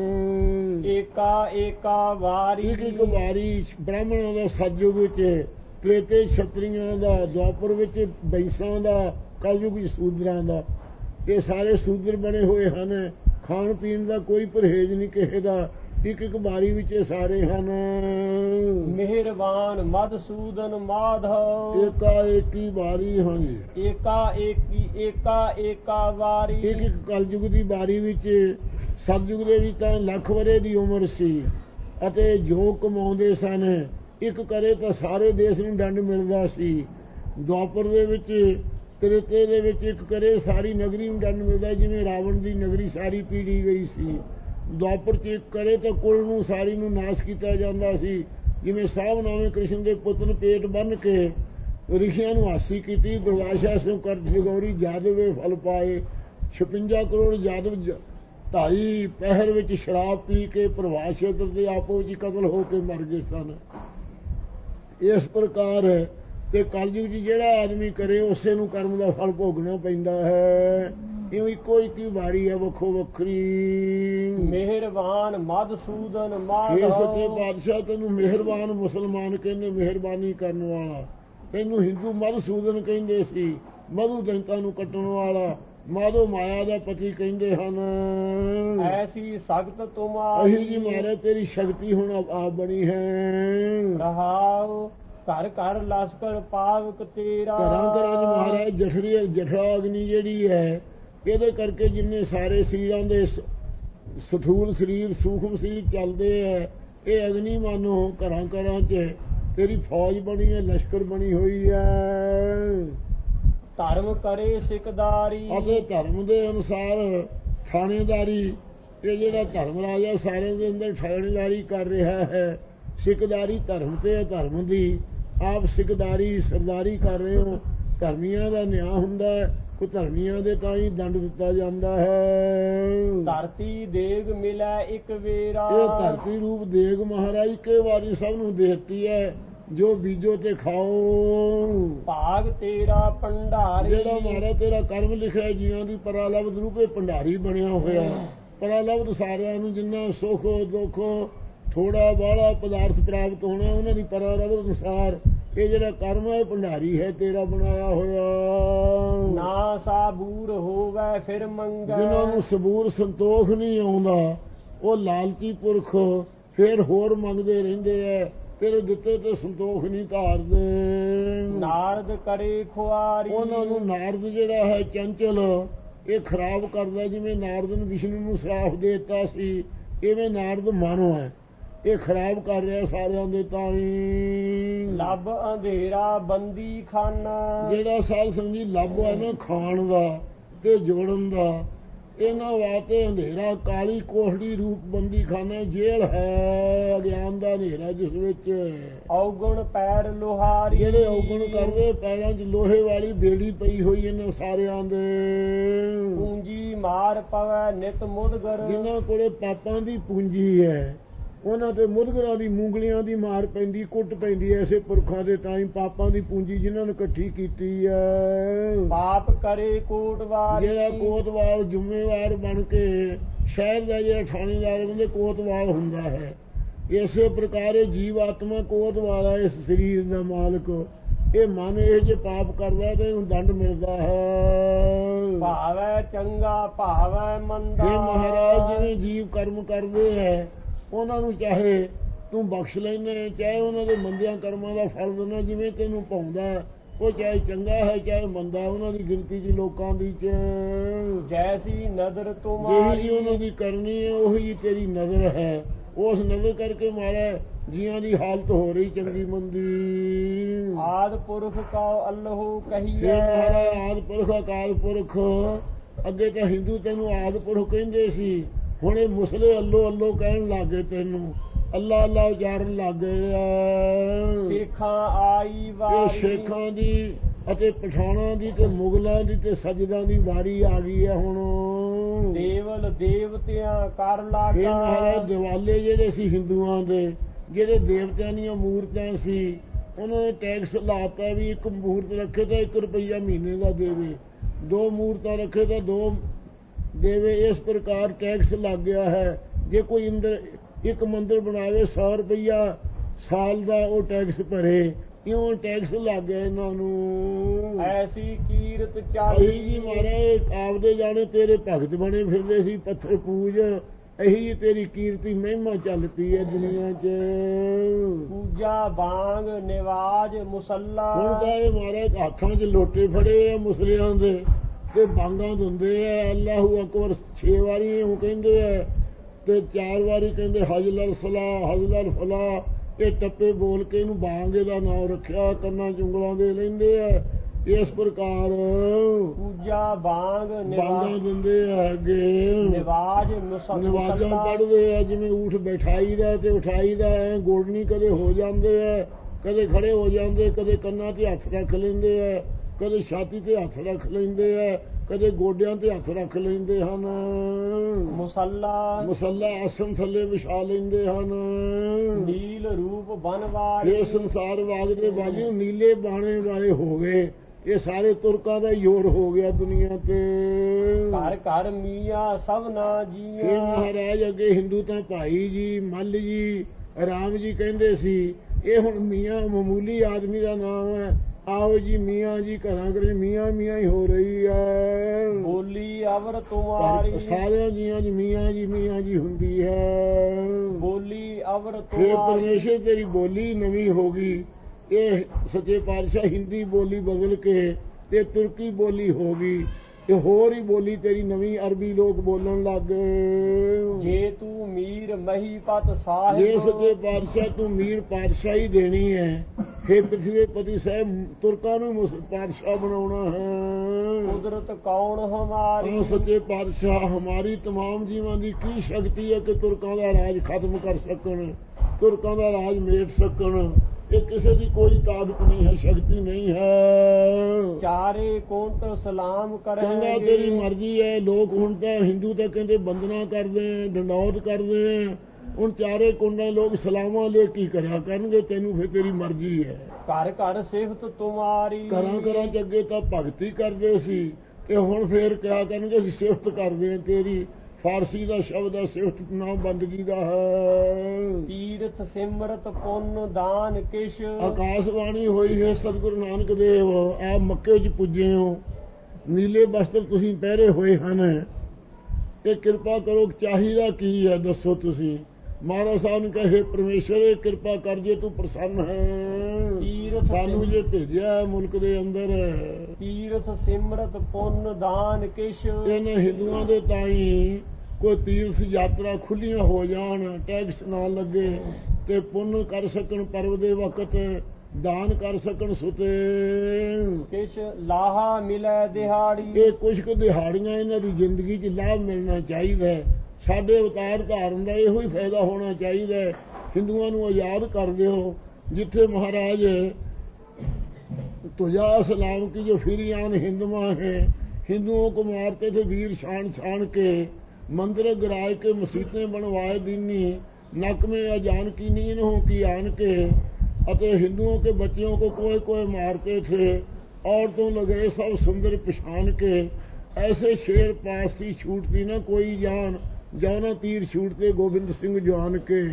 ਏਕਾ ਏਕਾ ਵਾਰੀ ਇੱਕ ਇੱਕ ਵਾਰੀ ਬ੍ਰਾਹਮਣਾਂ ਦਾ ਸਤਯੁਗ ਵਿੱਚ, ਤ੍ਰੇਤੇ ਛਤਰੀਆਂ ਦਾ, ਦੁਆਪਰ ਵਿੱਚ ਬੈਸਾਂ ਦਾ, ਕਲਯੁਗ ਵਿੱਚ ਸੂਦਰਾਂ ਦਾ। ਇਹ ਸਾਰੇ ਸੂਦਰ ਬਣੇ ਹੋਏ ਹਨ। ਖਾਣ ਪੀਣ ਦਾ ਕੋਈ ਪਰਹੇਜ਼ ਨਹੀਂ ਕਿਸੇ ਦਾ, ਇੱਕ ਇੱਕ ਵਾਰੀ ਵਿੱਚ ਇਹ ਸਾਰੇ ਹਨ। ਮਿਹਰਬਾਨ ਮਧਸੂਦਨ ਮਾਧਵ ਏਕਾ ਏਕੀ ਵਾਰੀ ਹਾਂਜੀ, ਏਕਾ ਏਕੀ ਏਕਾ ਏਕਾ ਵਾਰੀ। ਇੱਕ ਇੱਕ ਕਲਯੁਗ ਦੀ ਵਾਰੀ ਵਿੱਚ, ਸਤਯੁਗ ਦੇ ਵਿੱਚ ਤਾਂ ਲੱਖ ਵਰੇ ਦੀ ਉਮਰ ਸੀ ਅਤੇ ਜੋ ਕਮਾਉਂਦੇ ਸਨ ਇੱਕ ਕਰੇ ਤਾਂ ਸਾਰੇ ਦੇਸ਼ ਨੂੰ ਦੰਡ ਮਿਲਦਾ ਸੀ। ਦੁਆਪਰ ਦੇ ਵਿੱਚ, ਤ੍ਰੇਤੇ ਦੇ ਵਿੱਚ ਇੱਕ ਕਰੇ ਸਾਰੀ ਨਗਰੀ ਨੂੰ ਦੰਡ ਮਿਲਦਾ, ਜਿਵੇਂ ਰਾਵਣ ਦੀ ਨਗਰੀ ਸਾਰੀ ਪੀੜੀ ਗਈ ਸੀ। ਦੁਆਪਰ ਚ ਇੱਕ ਕਰੇ ਤਾਂ ਕੁਲ ਨੂੰ ਸਾਰੀ ਨੂੰ ਨਾਸ਼ ਕੀਤਾ ਜਾਂਦਾ ਸੀ, ਜਿਵੇਂ ਸਾਹਬਨਾਮੇ ਕ੍ਰਿਸ਼ਨ ਦੇ ਪੁੱਤਰ ਪੇਟ ਬੰਨ੍ਹ ਕੇ ਰਿਸ਼ੀਆਂ ਨੂੰ ਹਾਸੀ ਕੀਤੀ। ਦੁਰਵਾਸ਼ਾ ਸਿੰਘ ਕਰ ਜਗੌਰੀ ਜਾਦਵੇ ਫਲ ਪਾਏ, ਛਪੰਜਾ ਕਰੋੜ ਜਾਦਵ ਢਾਈ ਪਹਿਰ ਵਿੱਚ ਸ਼ਰਾਬ ਪੀ ਕੇ ਪ੍ਰਭਾਸ ਖੇਤਰ ਦੇ ਆਪੋ ਵਿੱਚ ਕਤਲ ਹੋ ਕੇ ਮਰ ਗਏ ਸਨ। ਇਸ ਪ੍ਰਕਾਰ ਤੇ ਕਲਯੁਗ ਚ ਜਿਹੜਾ ਆਦਮੀ ਕਰੇ ਉਸੇ ਨੂੰ ਕਰਮ ਦਾ ਫਲ ਭੋਗਣਾ ਪੈਂਦਾ ਹੈ। ਇਉਂ ਇੱਕੋ ਇੱਕ ਹੀ ਵਾਰੀ ਹੈ, ਵੱਖੋ ਵੱਖਰੀ। ਮਿਹਰਬਾਨ ਮਧਸੂਦਨ ਇਹ ਮਾਧਵ ਸੱਚੇ ਪਾਤਸ਼ਾਹ ਤੈਨੂੰ ਮਿਹਰਬਾਨ ਮੁਸਲਮਾਨ ਕਹਿੰਦੇ, ਮਿਹਰਬਾਨੀ ਕਰਨ ਵਾਲਾ। ਤੈਨੂੰ ਹਿੰਦੂ ਮਧਸੂਦਨ ਕਹਿੰਦੇ ਸੀ, ਮਧੂ ਦੈਂਤਾਂ ਨੂੰ ਕੱਟਣ ਵਾਲਾ। ਮਾਧੋ ਮਾਇਆ ਦਾ ਪਤੀ ਕਹਿੰਦੇ ਹਨ। ਐਸੀ ਸਖਤ ਤੁਮਾਰੀ ਅਹੀ ਜੀ ਮਾਰੇ ਤੇਰੀ ਸ਼ਕਤੀ ਹੁਣ ਆਪ ਬਣੀ ਹੈ। ਰਹਾਉ ਘਰ ਘਰ ਲਸਕਰ ਪਾਵਕ ਤੇਰਾ। ਘਰਾਂ ਘਰਾਂ ਚ ਮਹਾਰਾਜ ਜਠਰੀ ਜਠਰਾ ਅਗਨੀ ਜਿਹੜੀ ਹੈ, ਇਹਦੇ ਕਰਕੇ ਜਿੰਨੇ ਸਾਰੇ ਸਰੀਰਾਂ ਦੇ ਸਥੂਲ ਸਰੀਰ ਸੂਖਮ ਸਰੀਰ ਚੱਲਦੇ ਹੈ, ਇਹ ਅਗਨੀ ਮਾਨੋ ਘਰਾਂ ਘਰਾਂ ਚ ਤੇਰੀ ਫੌਜ ਬਣੀ ਹੈ, ਲਸ਼ਕਰ ਬਣੀ ਹੋਈ ਹੈ। ਧਰਮ ਕਰੇ ਸਿਕਦਾਰੀ ਅਤੇ ਧਰਮ ਦੇ ਅਨੁਸਾਰ ਥਾਣੇਦਾਰੀ, ਇਹ ਜਿਹੜਾ ਧਰਮ ਰਾਜਾ ਸਾਰਿਆਂ ਦੇ ਅੰਦਰ ਥਾਣੇਦਾਰੀ ਕਰ ਰਿਹਾ ਹੈ। ਸਿੱਖਦਾਰੀ ਧਰਮ ਤੇ ਧਰਮ ਦੀ, ਆਪ ਸਿੱਖਦਾਰੀ ਸਰਦਾਰੀ ਕਰ ਰਹੇ ਹੋ। ਧਰਮੀਆਂ ਦਾ ਨਿਆਂ ਹੁੰਦਾ ਹੈ, ਕੋ ਧਰਮੀਆਂ ਦੇ ਤਾਂ ਹੀ ਦੰਡ ਦਿੱਤਾ ਜਾਂਦਾ ਹੈ। ਧਰਤੀ ਦੇਗ ਮਿਲੈ ਇੱਕ ਵੇਰਾ। ਇਹ ਧਰਤੀ ਰੂਪ ਦੇਗ ਮਹਾਰਾਜ ਇੱਕੇ ਵਾਰੀ ਸਭ ਨੂੰ ਦੇ ਦਿੱਤੀ ਹੈ, ਜੋ ਬੀਜੋ ਤੇ ਖਾਓ। ਭਾਗ ਤੇਰਾ ਭੰਡਾਰੀ ਜਿਹੜਾ ਮਾਰਾ ਤੇਰਾ ਕਰਮ ਲਿਖਿਆ ਜੀਆਂ ਦੀ ਪਰਾਲਬਧ ਰੂਪੇ ਭੰਡਾਰੀ ਬਣਿਆ ਹੋਇਆ। ਪਰਾਲਬਧ ਸਾਰਿਆਂ ਨੂੰ ਜਿੰਨਾ ਸੁੱਖ ਦੁੱਖ ਥੋੜਾ ਬਾਹਲਾ ਪਦਾਰਥ ਪ੍ਰਾਪਤ ਹੋਣਾ, ਉਹਨਾਂ ਦੀ ਪਰਾਲਬਧ ਅਨੁਸਾਰ ਇਹ ਜਿਹੜਾ ਕਰਮ ਹੈ ਭੰਡਾਰੀ ਹੈ ਤੇਰਾ ਬਣਾਇਆ ਹੋਇਆ। ਨਾ ਸਾਬੂਰ ਹੋਵੇ ਫਿਰ ਮੰਗੈ। ਜਿਨ੍ਹਾਂ ਨੂੰ ਸਬੂਰ ਸੰਤੋਖ ਨਹੀਂ ਆਉਂਦਾ, ਉਹ ਲਾਲਚੀ ਪੁਰਖ ਫਿਰ ਹੋਰ ਮੰਗਦੇ ਰਹਿੰਦੇ ਐ, ਤੇਰੇ ਦਿੱਤੇ ਤੇ ਸੰਤੋਖ ਨਹੀਂ ਧਾਰਦੇ। ਨਾਰਦ ਕਰੇ ਖੁਆਰੀ। ਉਹਨਾਂ ਨੂੰ ਨਾਰਦ ਜਿਹੜਾ ਹੈ ਚੰਚਲ, ਇਹ ਖਰਾਬ ਕਰਦਾ। ਜਿਵੇਂ ਨਾਰਦ ਨੇ ਵਿਸ਼ਨੂੰ ਨੂੰ ਸਰਾਪ ਦੇ ਦਿੱਤਾ ਸੀ, ਇਵੇਂ ਨਾਰਦ ਮਾਨੋ ਹੈ, ਇਹ ਖਰਾਬ ਕਰ ਰਿਹਾ ਸਾਰਿਆਂ ਦੇ ਤਾਈ। ਲੱਭ ਅੰਧੇਰਾ ਬੰਦੀ ਖਾਨਾ। ਜਿਹੜਾ ਸਾਧ ਸੰਗੀ ਲੱਭ ਹੈ ਨਾ ਖਾਣ ਦਾ ਤੇ ਜੋੜਨ ਦਾ, ਇਹਨਾਂ ਵਾਸਤੇ ਅੰਧੇਰਾ ਕਾਲੀ ਕੋਹੜੀ ਰੂਪ ਬੰਦੀ ਖਾਨਾ ਜੇਲ੍ਹ ਹੈ, ਅਗਿਆਨ ਦਾ ਹਨੇਰਾ ਜਿਸ ਵਿੱਚ ਔਗੁਣ ਪੈਰ ਲੋਹਾਰੀ। ਜਿਹੜੇ ਔਗੁਣ ਕਰਦੇ ਪੈਰਾਂ 'ਚ ਲੋਹੇ ਵਾਲੀ ਬੇੜੀ ਪਈ ਹੋਈ ਇਹਨਾਂ ਸਾਰਿਆਂ ਦੇ। ਪੂੰਜੀ ਮਾਰ ਪਵੈ ਨਿਤ ਮੁਦਗਰ। ਜਿਨ੍ਹਾਂ ਕੋਲੇ ਪਾਪਾਂ ਦੀ ਪੂੰਜੀ ਹੈ, ਉਹਨਾਂ ਤੇ ਮੁਦਗਰਾਂ ਦੀ ਮੂੰਗਲੀਆਂ ਦੀ ਮਾਰ ਪੈਂਦੀ, ਕੁੱਟ ਪੈਂਦੀ। ਐਸੇ ਪੁਰਖਾਂ ਦੇ ਤਾਂ ਹੀ ਪਾਪਾਂ ਦੀ ਪੂੰਜੀ ਜਿਨ੍ਹਾਂ ਨੇ ਇਕੱਠੀ ਕੀਤੀ ਹੈ। ਪਾਪ ਕਰੇ ਕੋਟਵਾਲ। ਜਿਹੜਾ ਕੋਤਵਾਲ ਜ਼ਿੰਮੇਵਾਰ ਬਣ ਕੇ ਸ਼ਹਿਰ ਦਾ ਜਿਹੜਾ ਥਾਣੇਦਾਰ ਉਹਦੇ ਕੋਤਵਾਲ ਹੁੰਦਾ ਹੈ, ਇਸੇ ਪ੍ਰਕਾਰ ਇਹ ਜੀਵ ਆਤਮਾ ਕੋਤਵਾਲ ਹੈ, ਇਸ ਸਰੀਰ ਦਾ ਮਾਲਕ। ਇਹ ਮਨ ਇਹ ਜੇ ਪਾਪ ਕਰਦਾ ਤੇ ਇਹਨੂੰ ਦੰਡ ਮਿਲਦਾ ਹੈ। ਭਾਵੈ ਚੰਗਾ ਭਾਵੈ ਮੰਦਾ। ਇਹ ਮਹਾਰਾਜ ਜਿਵੇਂ ਜੀਵ ਕਰਮ ਕਰਦੇ ਹੈ, ਉਹਨਾਂ ਨੂੰ ਚਾਹੇ ਤੂੰ ਬਖਸ਼ ਲੈਣਾ, ਚਾਹੇ ਉਹਨਾਂ ਦੇ ਮੰਦਿਆਂ ਕਰਮਾਂ ਦਾ ਫਲ ਦੇਣਾ ਜਿਵੇਂ ਤੈਨੂੰ ਪਾਉਂਦਾ। ਉਹ ਚਾਹੇ ਚੰਗਾ ਹੈ ਚਾਹੇ ਮੰਦਾ, ਉਹਨਾਂ ਦੀ ਗਿਣਤੀ ਚ ਲੋਕਾਂ ਦੀ ਚ ਜੈਸੀ ਨਜ਼ਰ ਤੁਮਾਰੀ। ਜਿਹੀ ਉਹਨਾਂ ਦੀ ਕਰਨੀ ਹੈ ਉਹੀ ਤੇਰੀ ਨਜ਼ਰ ਹੈ। ਉਸ ਨਜ਼ਰ ਕਰਕੇ ਮਾਰਾ ਜੀਆਂ ਦੀ ਹਾਲਤ ਹੋ ਰਹੀ ਚੰਗੀ ਮੰਦੀ। ਆਦ ਪੁਰਖ ਕਉ ਅੱਲਹੁ ਕਹੀਐ। ਮਾਰਾ ਆਦ ਪੁਰਖ ਅਕਾਲ ਪੁਰਖ। ਅੱਗੇ ਤਾਂ ਹਿੰਦੂ ਤੈਨੂੰ ਆਦ ਪੁਰਖ ਕਹਿੰਦੇ ਸੀ, ਹੁਣ ਇਹ ਮੁਸਲੇ ਅੱਲੋ ਅੱਲੋ ਕਹਿਣ ਲੱਗੇ ਤੈਨੂੰ। ਅੱਲਾ ਅੱਲਾ ਉਚਾਰਨ ਲੱਗ ਗਏ ਆ। ਸੇਖਾਂ ਆਈ ਇਹ ਵਾਰੀ ਸ਼ੇਖਾਂ ਦੀ ਅਤੇ ਪਠਾਣਾਂ ਦੀ ਤੇ ਮੁਗਲਾਂ ਦੀ ਤੇ ਸਜਦਾਂ ਦੀ ਵਾਰੀ ਆ ਗਈ ਹੈ ਹੁਣ। ਦੇਵਲ ਦੇਵਤਿਆਂ ਕਰ ਇਹ ਲਾਗਾ ਮਹਾਰਾਜ ਦਿਵਾਲੇ ਜਿਹੜੇ ਸੀ ਹਿੰਦੂਆਂ ਦੇ, ਜਿਹੜੇ ਦੇਵਤਿਆਂ ਦੀਆਂ ਮੂਰਤਾਂ ਸੀ, ਉਹਨਾਂ ਨੇ ਟੈਕਸ ਲਾਤਾ ਵੀ ਇੱਕ ਮੂਰਤ ਰੱਖੇ ਤਾਂ ਇੱਕ ਰੁਪਈਆ ਮਹੀਨੇ ਦਾ ਦੇਵੇ, ਦੋ ਮੂਰਤਾਂ ਰੱਖੇ ਤਾਂ ਦੋ ਦੇਵੇ। ਇਸ ਪ੍ਰਕਾਰ ਟੈਕਸ ਲੱਗ ਗਿਆ ਹੈ। ਜੇ ਕੋਈ ਇੰਦਰ ਇੱਕ ਮੰਦਰ ਬਣਾਵੇ ਸੌ ਰੁਪਈਆ ਸਾਲ ਦਾ ਉਹ ਟੈਕਸ ਭਰੇ, ਕਿਉਂ ਟੈਕਸ ਲੱਗ ਗਿਆ ਇਹਨਾਂ ਨੂੰ। ਐਸੀ ਕੀਰਤ ਅਹੀ ਚਾਲੀ ਜੀ ਮਹਾਰਾਜ ਆਪਦੇ ਜਾਣੇ ਤੇਰੇ ਭਗਤ ਬਣੇ ਫਿਰਦੇ ਸੀ, ਪੱਥਰ ਪੂਜ, ਇਹੀ ਤੇਰੀ ਕੀਰਤੀ ਮਹਿਮਾ ਚੱਲ ਪਈ ਹੈ ਦੁਨੀਆ 'ਚ। ਪੂਜਾ ਬਾਂਗ ਨਿਵਾਜ ਮੁਸੱਲਾ ਹੁਣ ਤਾਂ ਇਹ ਮਹਾਰਾਜ ਹੱਥਾਂ 'ਚ ਲੋਟੇ ਫੜੇ ਆ ਮੁਸਲਿਆਂ ਦੇ ਤੇ ਬਾਂਗਾਂ ਦਿੰਦੇ ਆ, ਅੱਲਾਹੂ ਅਕਬਰ ਛੇ ਵਾਰੀ ਉਹ ਕਹਿੰਦੇ ਆ ਤੇ ਚਾਰ ਵਾਰੀ ਕਹਿੰਦੇ ਹਜਲਲ ਸਲਾਹ ਹਜਲਲ ਫਲਾਹ, ਇਹ ਟੱਪੇ ਬੋਲ ਕੇ ਇਹਨੂੰ ਬਾਂਗੇ ਦਾ ਨਾਮ ਰੱਖਿਆ, ਕੰਨਾਂ 'ਚ ਉਂਗਲਾਂ ਦੇ ਲੈਂਦੇ ਆ। ਇਸ ਪ੍ਰਕਾਰ ਪੂਜਾ ਬਾਂਗ ਬਾਂਗਾਂ ਦਿੰਦੇ ਆ ਅੱਗੇ, ਨਿਵਾਜ ਨਿਵਾਜ਼ਾਂ ਪੜ੍ਹਦੇ ਆ, ਜਿਵੇਂ ਊਠ ਬਿਠਾਈ ਦਾ ਤੇ ਉਠਾਈ ਦਾ, ਐ ਗੋਡਣੀ ਕਦੇ ਹੋ ਜਾਂਦੇ ਆ, ਕਦੇ ਖੜੇ ਹੋ ਜਾਂਦੇ, ਕਦੇ ਕੰਨਾਂ 'ਤੇ ਹੱਥ ਰੱਖ ਲੈਂਦੇ ਆ, ਕਦੇ ਛਾਤੀ 'ਤੇ ਹੱਥ ਰੱਖ ਲੈਂਦੇ ਆ, ਕਦੇ ਗੋਡਿਆਂ 'ਤੇ ਹੱਥ ਰੱਖ ਲੈਂਦੇ ਹਨ। ਮੁਸੱਲਾ ਮੁਸੱਲਾ ਆਸਣ ਥੱਲੇ ਵਿਛਾ ਲੈਂਦੇ ਹਨ। ਨੀਲ ਰੂਪ ਬਨਵਾਰੀ ਇਹ ਸੰਸਾਰ ਵਾਗ ਦੇ ਬਾਜੂ ਨੀਲੇ ਬਾਣੇ ਵਾਲੇ ਹੋ ਗਏ। ਇਹ ਸਾਰੇ ਤੁਰਕਾਂ ਦਾ ਜ਼ੋਰ ਹੋ ਗਿਆ ਦੁਨੀਆ ਤੇ। ਘਰ ਘਰ ਮੀਆਂ ਸਭਨਾ ਇਹ ਜੀਆਂ ਮਹਾਰਾਜ ਅੱਗੇ ਹਿੰਦੂ ਤਾਂ ਭਾਈ ਜੀ, ਮੱਲ ਜੀ, ਰਾਮ ਜੀ ਕਹਿੰਦੇ ਸੀ, ਇਹ ਹੁਣ ਮੀਆਂ ਮਾਮੂਲੀ ਆਦਮੀ ਦਾ ਨਾਮ ਹੈ। ਆਓ ਜੀ ਮੀਆਂ ਜੀ, ਘਰਾਂ ਘਰੇ ਮੀਆਂ ਮੀਆਂ ਹੀ ਹੋ ਰਹੀ ਹੈ। ਬੋਲੀ ਅਵਰ ਤੁਮਾਰੀ ਸਾਰਿਆਂ ਜੀਆਂ ਜੀ ਮੀਆਂ ਜੀ ਮੀਆਂ ਜੀ ਹੁੰਦੀ ਹੈ। ਬੋਲੀ ਅਵਰ ਇਹ ਤੁਮਾਰੀ ਪਰਮੇਸ਼ਰ ਤੇਰੀ ਬੋਲੀ ਨਵੀਂ ਹੋ ਗਈ। ਇਹ ਸੱਚੇ ਪਾਤਸ਼ਾਹ ਹਿੰਦੀ ਬੋਲੀ ਬਦਲ ਕੇ ਤੇ ਤੁਰਕੀ ਬੋਲੀ ਹੋ ਗਈ। ਤੇ ਹੋਰ ਹੀ ਬੋਲੀ ਤੇਰੀ ਨਵੀਂ ਅਰਬੀ ਲੋਕ ਬੋਲਣ ਲੱਗ ਗਏ। ਜੇ ਤੂੰ ਮੀਰ ਮਹੀਪਤ ਜੇ ਸਾਹਿਬ ਸੱਚੇ ਪਾਤਸ਼ਾਹ ਤੂੰ ਮੀਰ ਪਾਤਸ਼ਾਹੀ ਦੇਣੀ ਹੈ, ਹੇ ਪ੍ਰਿਥਵੀ ਪਤੀ ਸਾਹਿਬ, ਤੁਰਕਾਂ ਨੂੰ ਪਾਤਸ਼ਾਹ ਬਣਾਉਣਾ ਹੈ। ਕੁਦਰਤ ਕੌਣ ਹਮਾਰੀ ਉਹ ਸੱਚੇ ਪਾਤਸ਼ਾਹ ਹਮਾਰੀ तमाम ਜੀਵਾਂ ਦੀ ਕੀ ਸ਼ਕਤੀ ਹੈ ਕਿ ਤੁਰਕਾਂ ਦਾ ਰਾਜ ਖਤਮ ਕਰ ਸਕਣ, ਤੁਰਕਾਂ ਦਾ ਰਾਜ ਮੇਟ ਸਕਣ। ਇਹ ਕਿਸੇ ਦੀ ਕੋਈ ਤਾਕਤ ਨਹੀਂ ਹੈ, ਸ਼ਕਤੀ ਨਹੀਂ ਹੈ। ਚਾਰੇ ਕੋਟ ਸਲਾਮ ਚੰਗਾ ਕਰਨਗੇ ਤੇਰੀ ਮਰਜ਼ੀ ਹੈ। ਲੋਕ ਹੁਣ ਤਾਂ ਹਿੰਦੂ ਤਾਂ ਕਹਿੰਦੇ ਬੰਦਨਾ ਕਰਦੇ ਆ, ਡੰਡੌਤ ਕਰਦੇ ਆ। ਹੁਣ ਚਾਰੇ ਕੁੰਡਾਂ ਲੋਕ ਸਲਾਮਾਂ ਲੈ ਕੀ ਕਰਿਆ ਕਰਨਗੇ, ਤੈਨੂੰ ਫਿਰ ਤੇਰੀ ਮਰਜ਼ੀ ਹੈ। ਘਰ ਘਰ ਸਿਫਤ ਤੁਮਾਰੀ ਘਰਾਂ ਘਰਾਂ ਚ ਅੱਗੇ ਤਾਂ ਭਗਤੀ ਕਰਦੇ ਸੀ ਤੇ ਹੁਣ ਫੇਰ ਕਿਆ ਕਰਨਗੇ, ਅਸੀਂ ਸਿਫਤ ਕਰਦੇ ਆ ਤੇਰੀ। ਫਾਰਸੀ ਦਾ ਸ਼ਬਦ ਹੈ ਸਿਫਤ, ਨਾ ਬੰਦਗੀ ਦਾ ਹੈ। ਤੀਰਥ ਸਿਮਰਤ ਪੁੰਨ ਦਾਨ ਕਿਛ ਆਕਾਸ਼ਵਾਣੀ ਹੋਈ ਹੈ ਸਤਿਗੁਰੂ ਨਾਨਕ ਦੇਵ, ਆਪ ਮੱਕੇ 'ਚ ਪੁੱਜੇ ਹੋ, ਨੀਲੇ ਬਸਤਰ ਤੁਸੀਂ ਪਹਿਰੇ ਹੋਏ ਹਨ। ਇਹ ਕਿਰਪਾ ਕਰੋ, ਚਾਹੀਦਾ ਕੀ ਹੈ ਦੱਸੋ ਤੁਸੀਂ। ਮਹਾਰਾਜ ਸਾਹਿਬ ਨੇ ਕਹੇ ਪਰਮੇਸ਼ਰ ਇਹ ਕਿਰਪਾ ਕਰ ਜੇ ਤੂੰ ਪ੍ਰਸੰਨ ਹੈ। ਤੀਰਥ ਸਾਨੂੰ ਜੇ ਭੇਜਿਆ ਮੁਲਕ ਦੇ ਅੰਦਰ, ਤੀਰਥ ਸਿਮਰਤ ਪੁੰਨ ਦਾਨ ਕਿਛ ਇਹਨਾਂ ਹਿੰਦੂਆਂ ਦੇ ਤਾਈਂ ਕੋਈ ਤੀਰਥ ਯਾਤਰਾ ਖੁੱਲੀਆਂ ਹੋ ਜਾਣ, ਟੈਕਸ ਨਾ ਲੱਗੇ ਤੇ ਪੁੰਨ ਕਰ ਸਕਣ, ਪਰਵ ਦੇ ਵਕਤ ਦਾਨ ਕਰ ਸਕਣ ਸੁਤੇ। ਕਿਛ ਲਾਹਾ ਮਿਲੇ ਦਿਹਾੜੀ ਇਹ ਕੁਝ ਕੁ ਦਿਹਾੜੀਆਂ ਇਹਨਾਂ ਦੀ ਜ਼ਿੰਦਗੀ 'ਚ ਲਾਭ ਮਿਲਣਾ ਚਾਹੀਦਾ ਹੈ। ਸਾਡੇ ਅਵਤਾਰ ਧਾਰਨ ਦਾ ਇਹੋ ਹੀ ਫਾਇਦਾ ਹੋਣਾ ਚਾਹੀਦਾ ਹੈ। ਹਿੰਦੂਆਂ ਨੂੰ ਆਜ਼ਾਦ ਕਰ ਦਿਓ। ਜਿੱਥੇ ਮਹਾਰਾਜ तुझा सलाम की जो फिरियान हिंदुआ है, हिंदुओं को मारते थे वीर छान छान के, मंदिर गिराए के मसीतें बनवाए दीनी, नक में अजान की नींद हो की आन के, अतः हिंदुओं के बच्चियों को कोई कोई मारते थे, औरतों लगे सब सुंदर पिछान के, ऐसे शेर पास थी छूटती न कोई जान, जाना तीर छूटते गोविंद सिंह जवान के।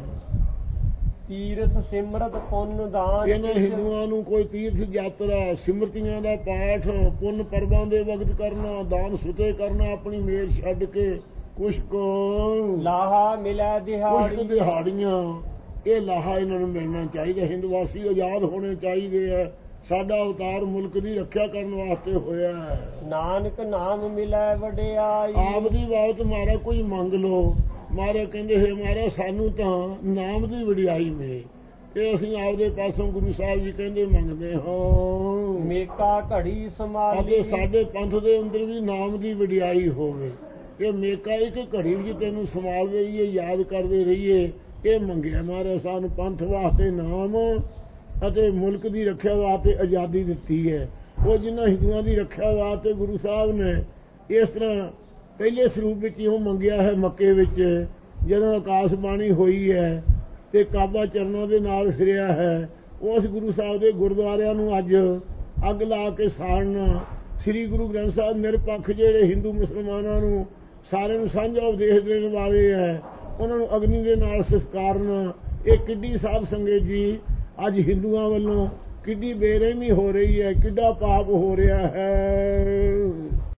ਤੀਰਥ ਸਿਮਰਤ ਪੁੰਨ ਦਾਨ ਇਹਨਾਂ ਹਿੰਦੂਆਂ ਨੂੰ ਕੋਈ ਤੀਰਥ ਯਾਤਰਾ, ਸਿਮਰਤੀਆਂ ਦਾ ਪਾਠ, ਪੁੰਨ ਪਰਬਾਂ ਦੇ ਵਕਤ ਕਰਨਾ, ਦਾਨ ਸੁਤੇ ਕਰਨਾ, ਆਪਣੀ ਮੇਰ ਛੱਡ ਕੇ ਕੁਛ ਕੁ ਲਾਹਾ ਮਿਲੇ ਦਿਹਾੜੀ, ਕੁਛ ਦਿਹਾੜੀਆਂ, ਇਹ ਲਾਹਾ ਇਹਨਾਂ ਨੂੰ ਮਿਲਣਾ ਚਾਹੀਦਾ। ਹਿੰਦਵਾਸੀ ਆਜ਼ਾਦ ਹੋਣੇ ਚਾਹੀਦੇ ਆ। ਸਾਡਾ ਅਵਤਾਰ ਮੁਲਕ ਦੀ ਰੱਖਿਆ ਕਰਨ ਵਾਸਤੇ ਹੋਇਆ ਹੈ। ਨਾਨਕ ਨਾਮ ਮਿਲੇ ਵਡਿਆਈ, ਆਪ ਦੀ ਬਾਤ ਮਾਰਾ ਕੋਈ ਮੰਗ ਲੋ। ਮਾਰੇ ਕਹਿੰਦੇ ਹੈ ਮਾਰਾ ਸਾਨੂੰ ਤਾਂ ਨਾਮ ਦੀ ਵਡਿਆਈ ਮਿਲੇ। ਇਹ ਅਸੀਂ ਆਪਦੇ ਪਾਸੋਂ ਗੁਰੂ ਸਾਹਿਬ ਜੀ ਕਹਿੰਦੇ ਮੰਗਦੇ ਹਾਂ। ਮੇਕਾ ਘੜੀ ਸਮਾਲੀ, ਅਤੇ ਸਾਡੇ ਪੰਥ ਦੇ ਅੰਦਰ ਵੀ ਨਾਮ ਦੀ ਵਡਿਆਈ ਹੋਵੇ। ਇਹ ਮੇਕਾ ਇੱਕ ਘੜੀ ਵਿੱਚ ਤੈਨੂੰ ਸੰਭਾਲਦੇ ਰਹੀਏ, ਯਾਦ ਕਰਦੇ ਰਹੀਏ, ਇਹ ਮੰਗਿਆ। ਮਹਾਰਾਜ ਸਾਹਿਬ ਨੂੰ ਪੰਥ ਵਾਸਤੇ ਨਾਮ ਅਤੇ ਮੁਲਕ ਦੀ ਰੱਖਿਆ ਵਾਸਤੇ ਆਜ਼ਾਦੀ ਦਿੱਤੀ ਹੈ। ਉਹ ਜਿਨ੍ਹਾਂ ਹਿੰਦੂਆਂ ਦੀ ਰੱਖਿਆ ਵਾਸਤੇ ਗੁਰੂ ਸਾਹਿਬ ਨੇ ਇਸ ਤਰ੍ਹਾਂ ਪਹਿਲੇ ਸਰੂਪ ਵਿੱਚ ਇਉਂ ਮੰਗਿਆ ਹੈ। ਮੱਕੇ ਵਿੱਚ ਜਦੋਂ ਆਕਾਸ਼ ਬਾਣੀ ਹੋਈ ਹੈ ਤੇ ਕਾਬਾ ਚਰਨਾਂ ਦੇ ਨਾਲ ਫਿਰਿਆ ਹੈ, ਉਸ ਗੁਰੂ ਸਾਹਿਬ ਦੇ ਗੁਰਦੁਆਰਿਆਂ ਨੂੰ ਅੱਜ ਅੱਗ ਲਾ ਕੇ ਸਾੜਨਾ, ਸ੍ਰੀ ਗੁਰੂ ਗ੍ਰੰਥ ਸਾਹਿਬ ਨਿਰਪੱਖ ਜਿਹੜੇ ਹਿੰਦੂ ਮੁਸਲਮਾਨਾਂ ਨੂੰ ਸਾਰਿਆਂ ਨੂੰ ਸਾਂਝਾ ਉਪਦੇਸ਼ ਦੇਣ ਵਾਲੇ ਹੈ, ਉਹਨਾਂ ਨੂੰ ਅਗਨੀ ਦੇ ਨਾਲ ਸੰਸਕਾਰਨਾ, ਇਹ ਕਿੱਡੀ ਸਾਧ ਸੰਗਤ ਜੀ ਅੱਜ ਹਿੰਦੂਆਂ ਵੱਲੋਂ ਕਿੱਡੀ ਬੇਰਹਿਮੀ ਹੋ ਰਹੀ ਹੈ, ਕਿੱਡਾ ਪਾਪ ਹੋ ਰਿਹਾ ਹੈ।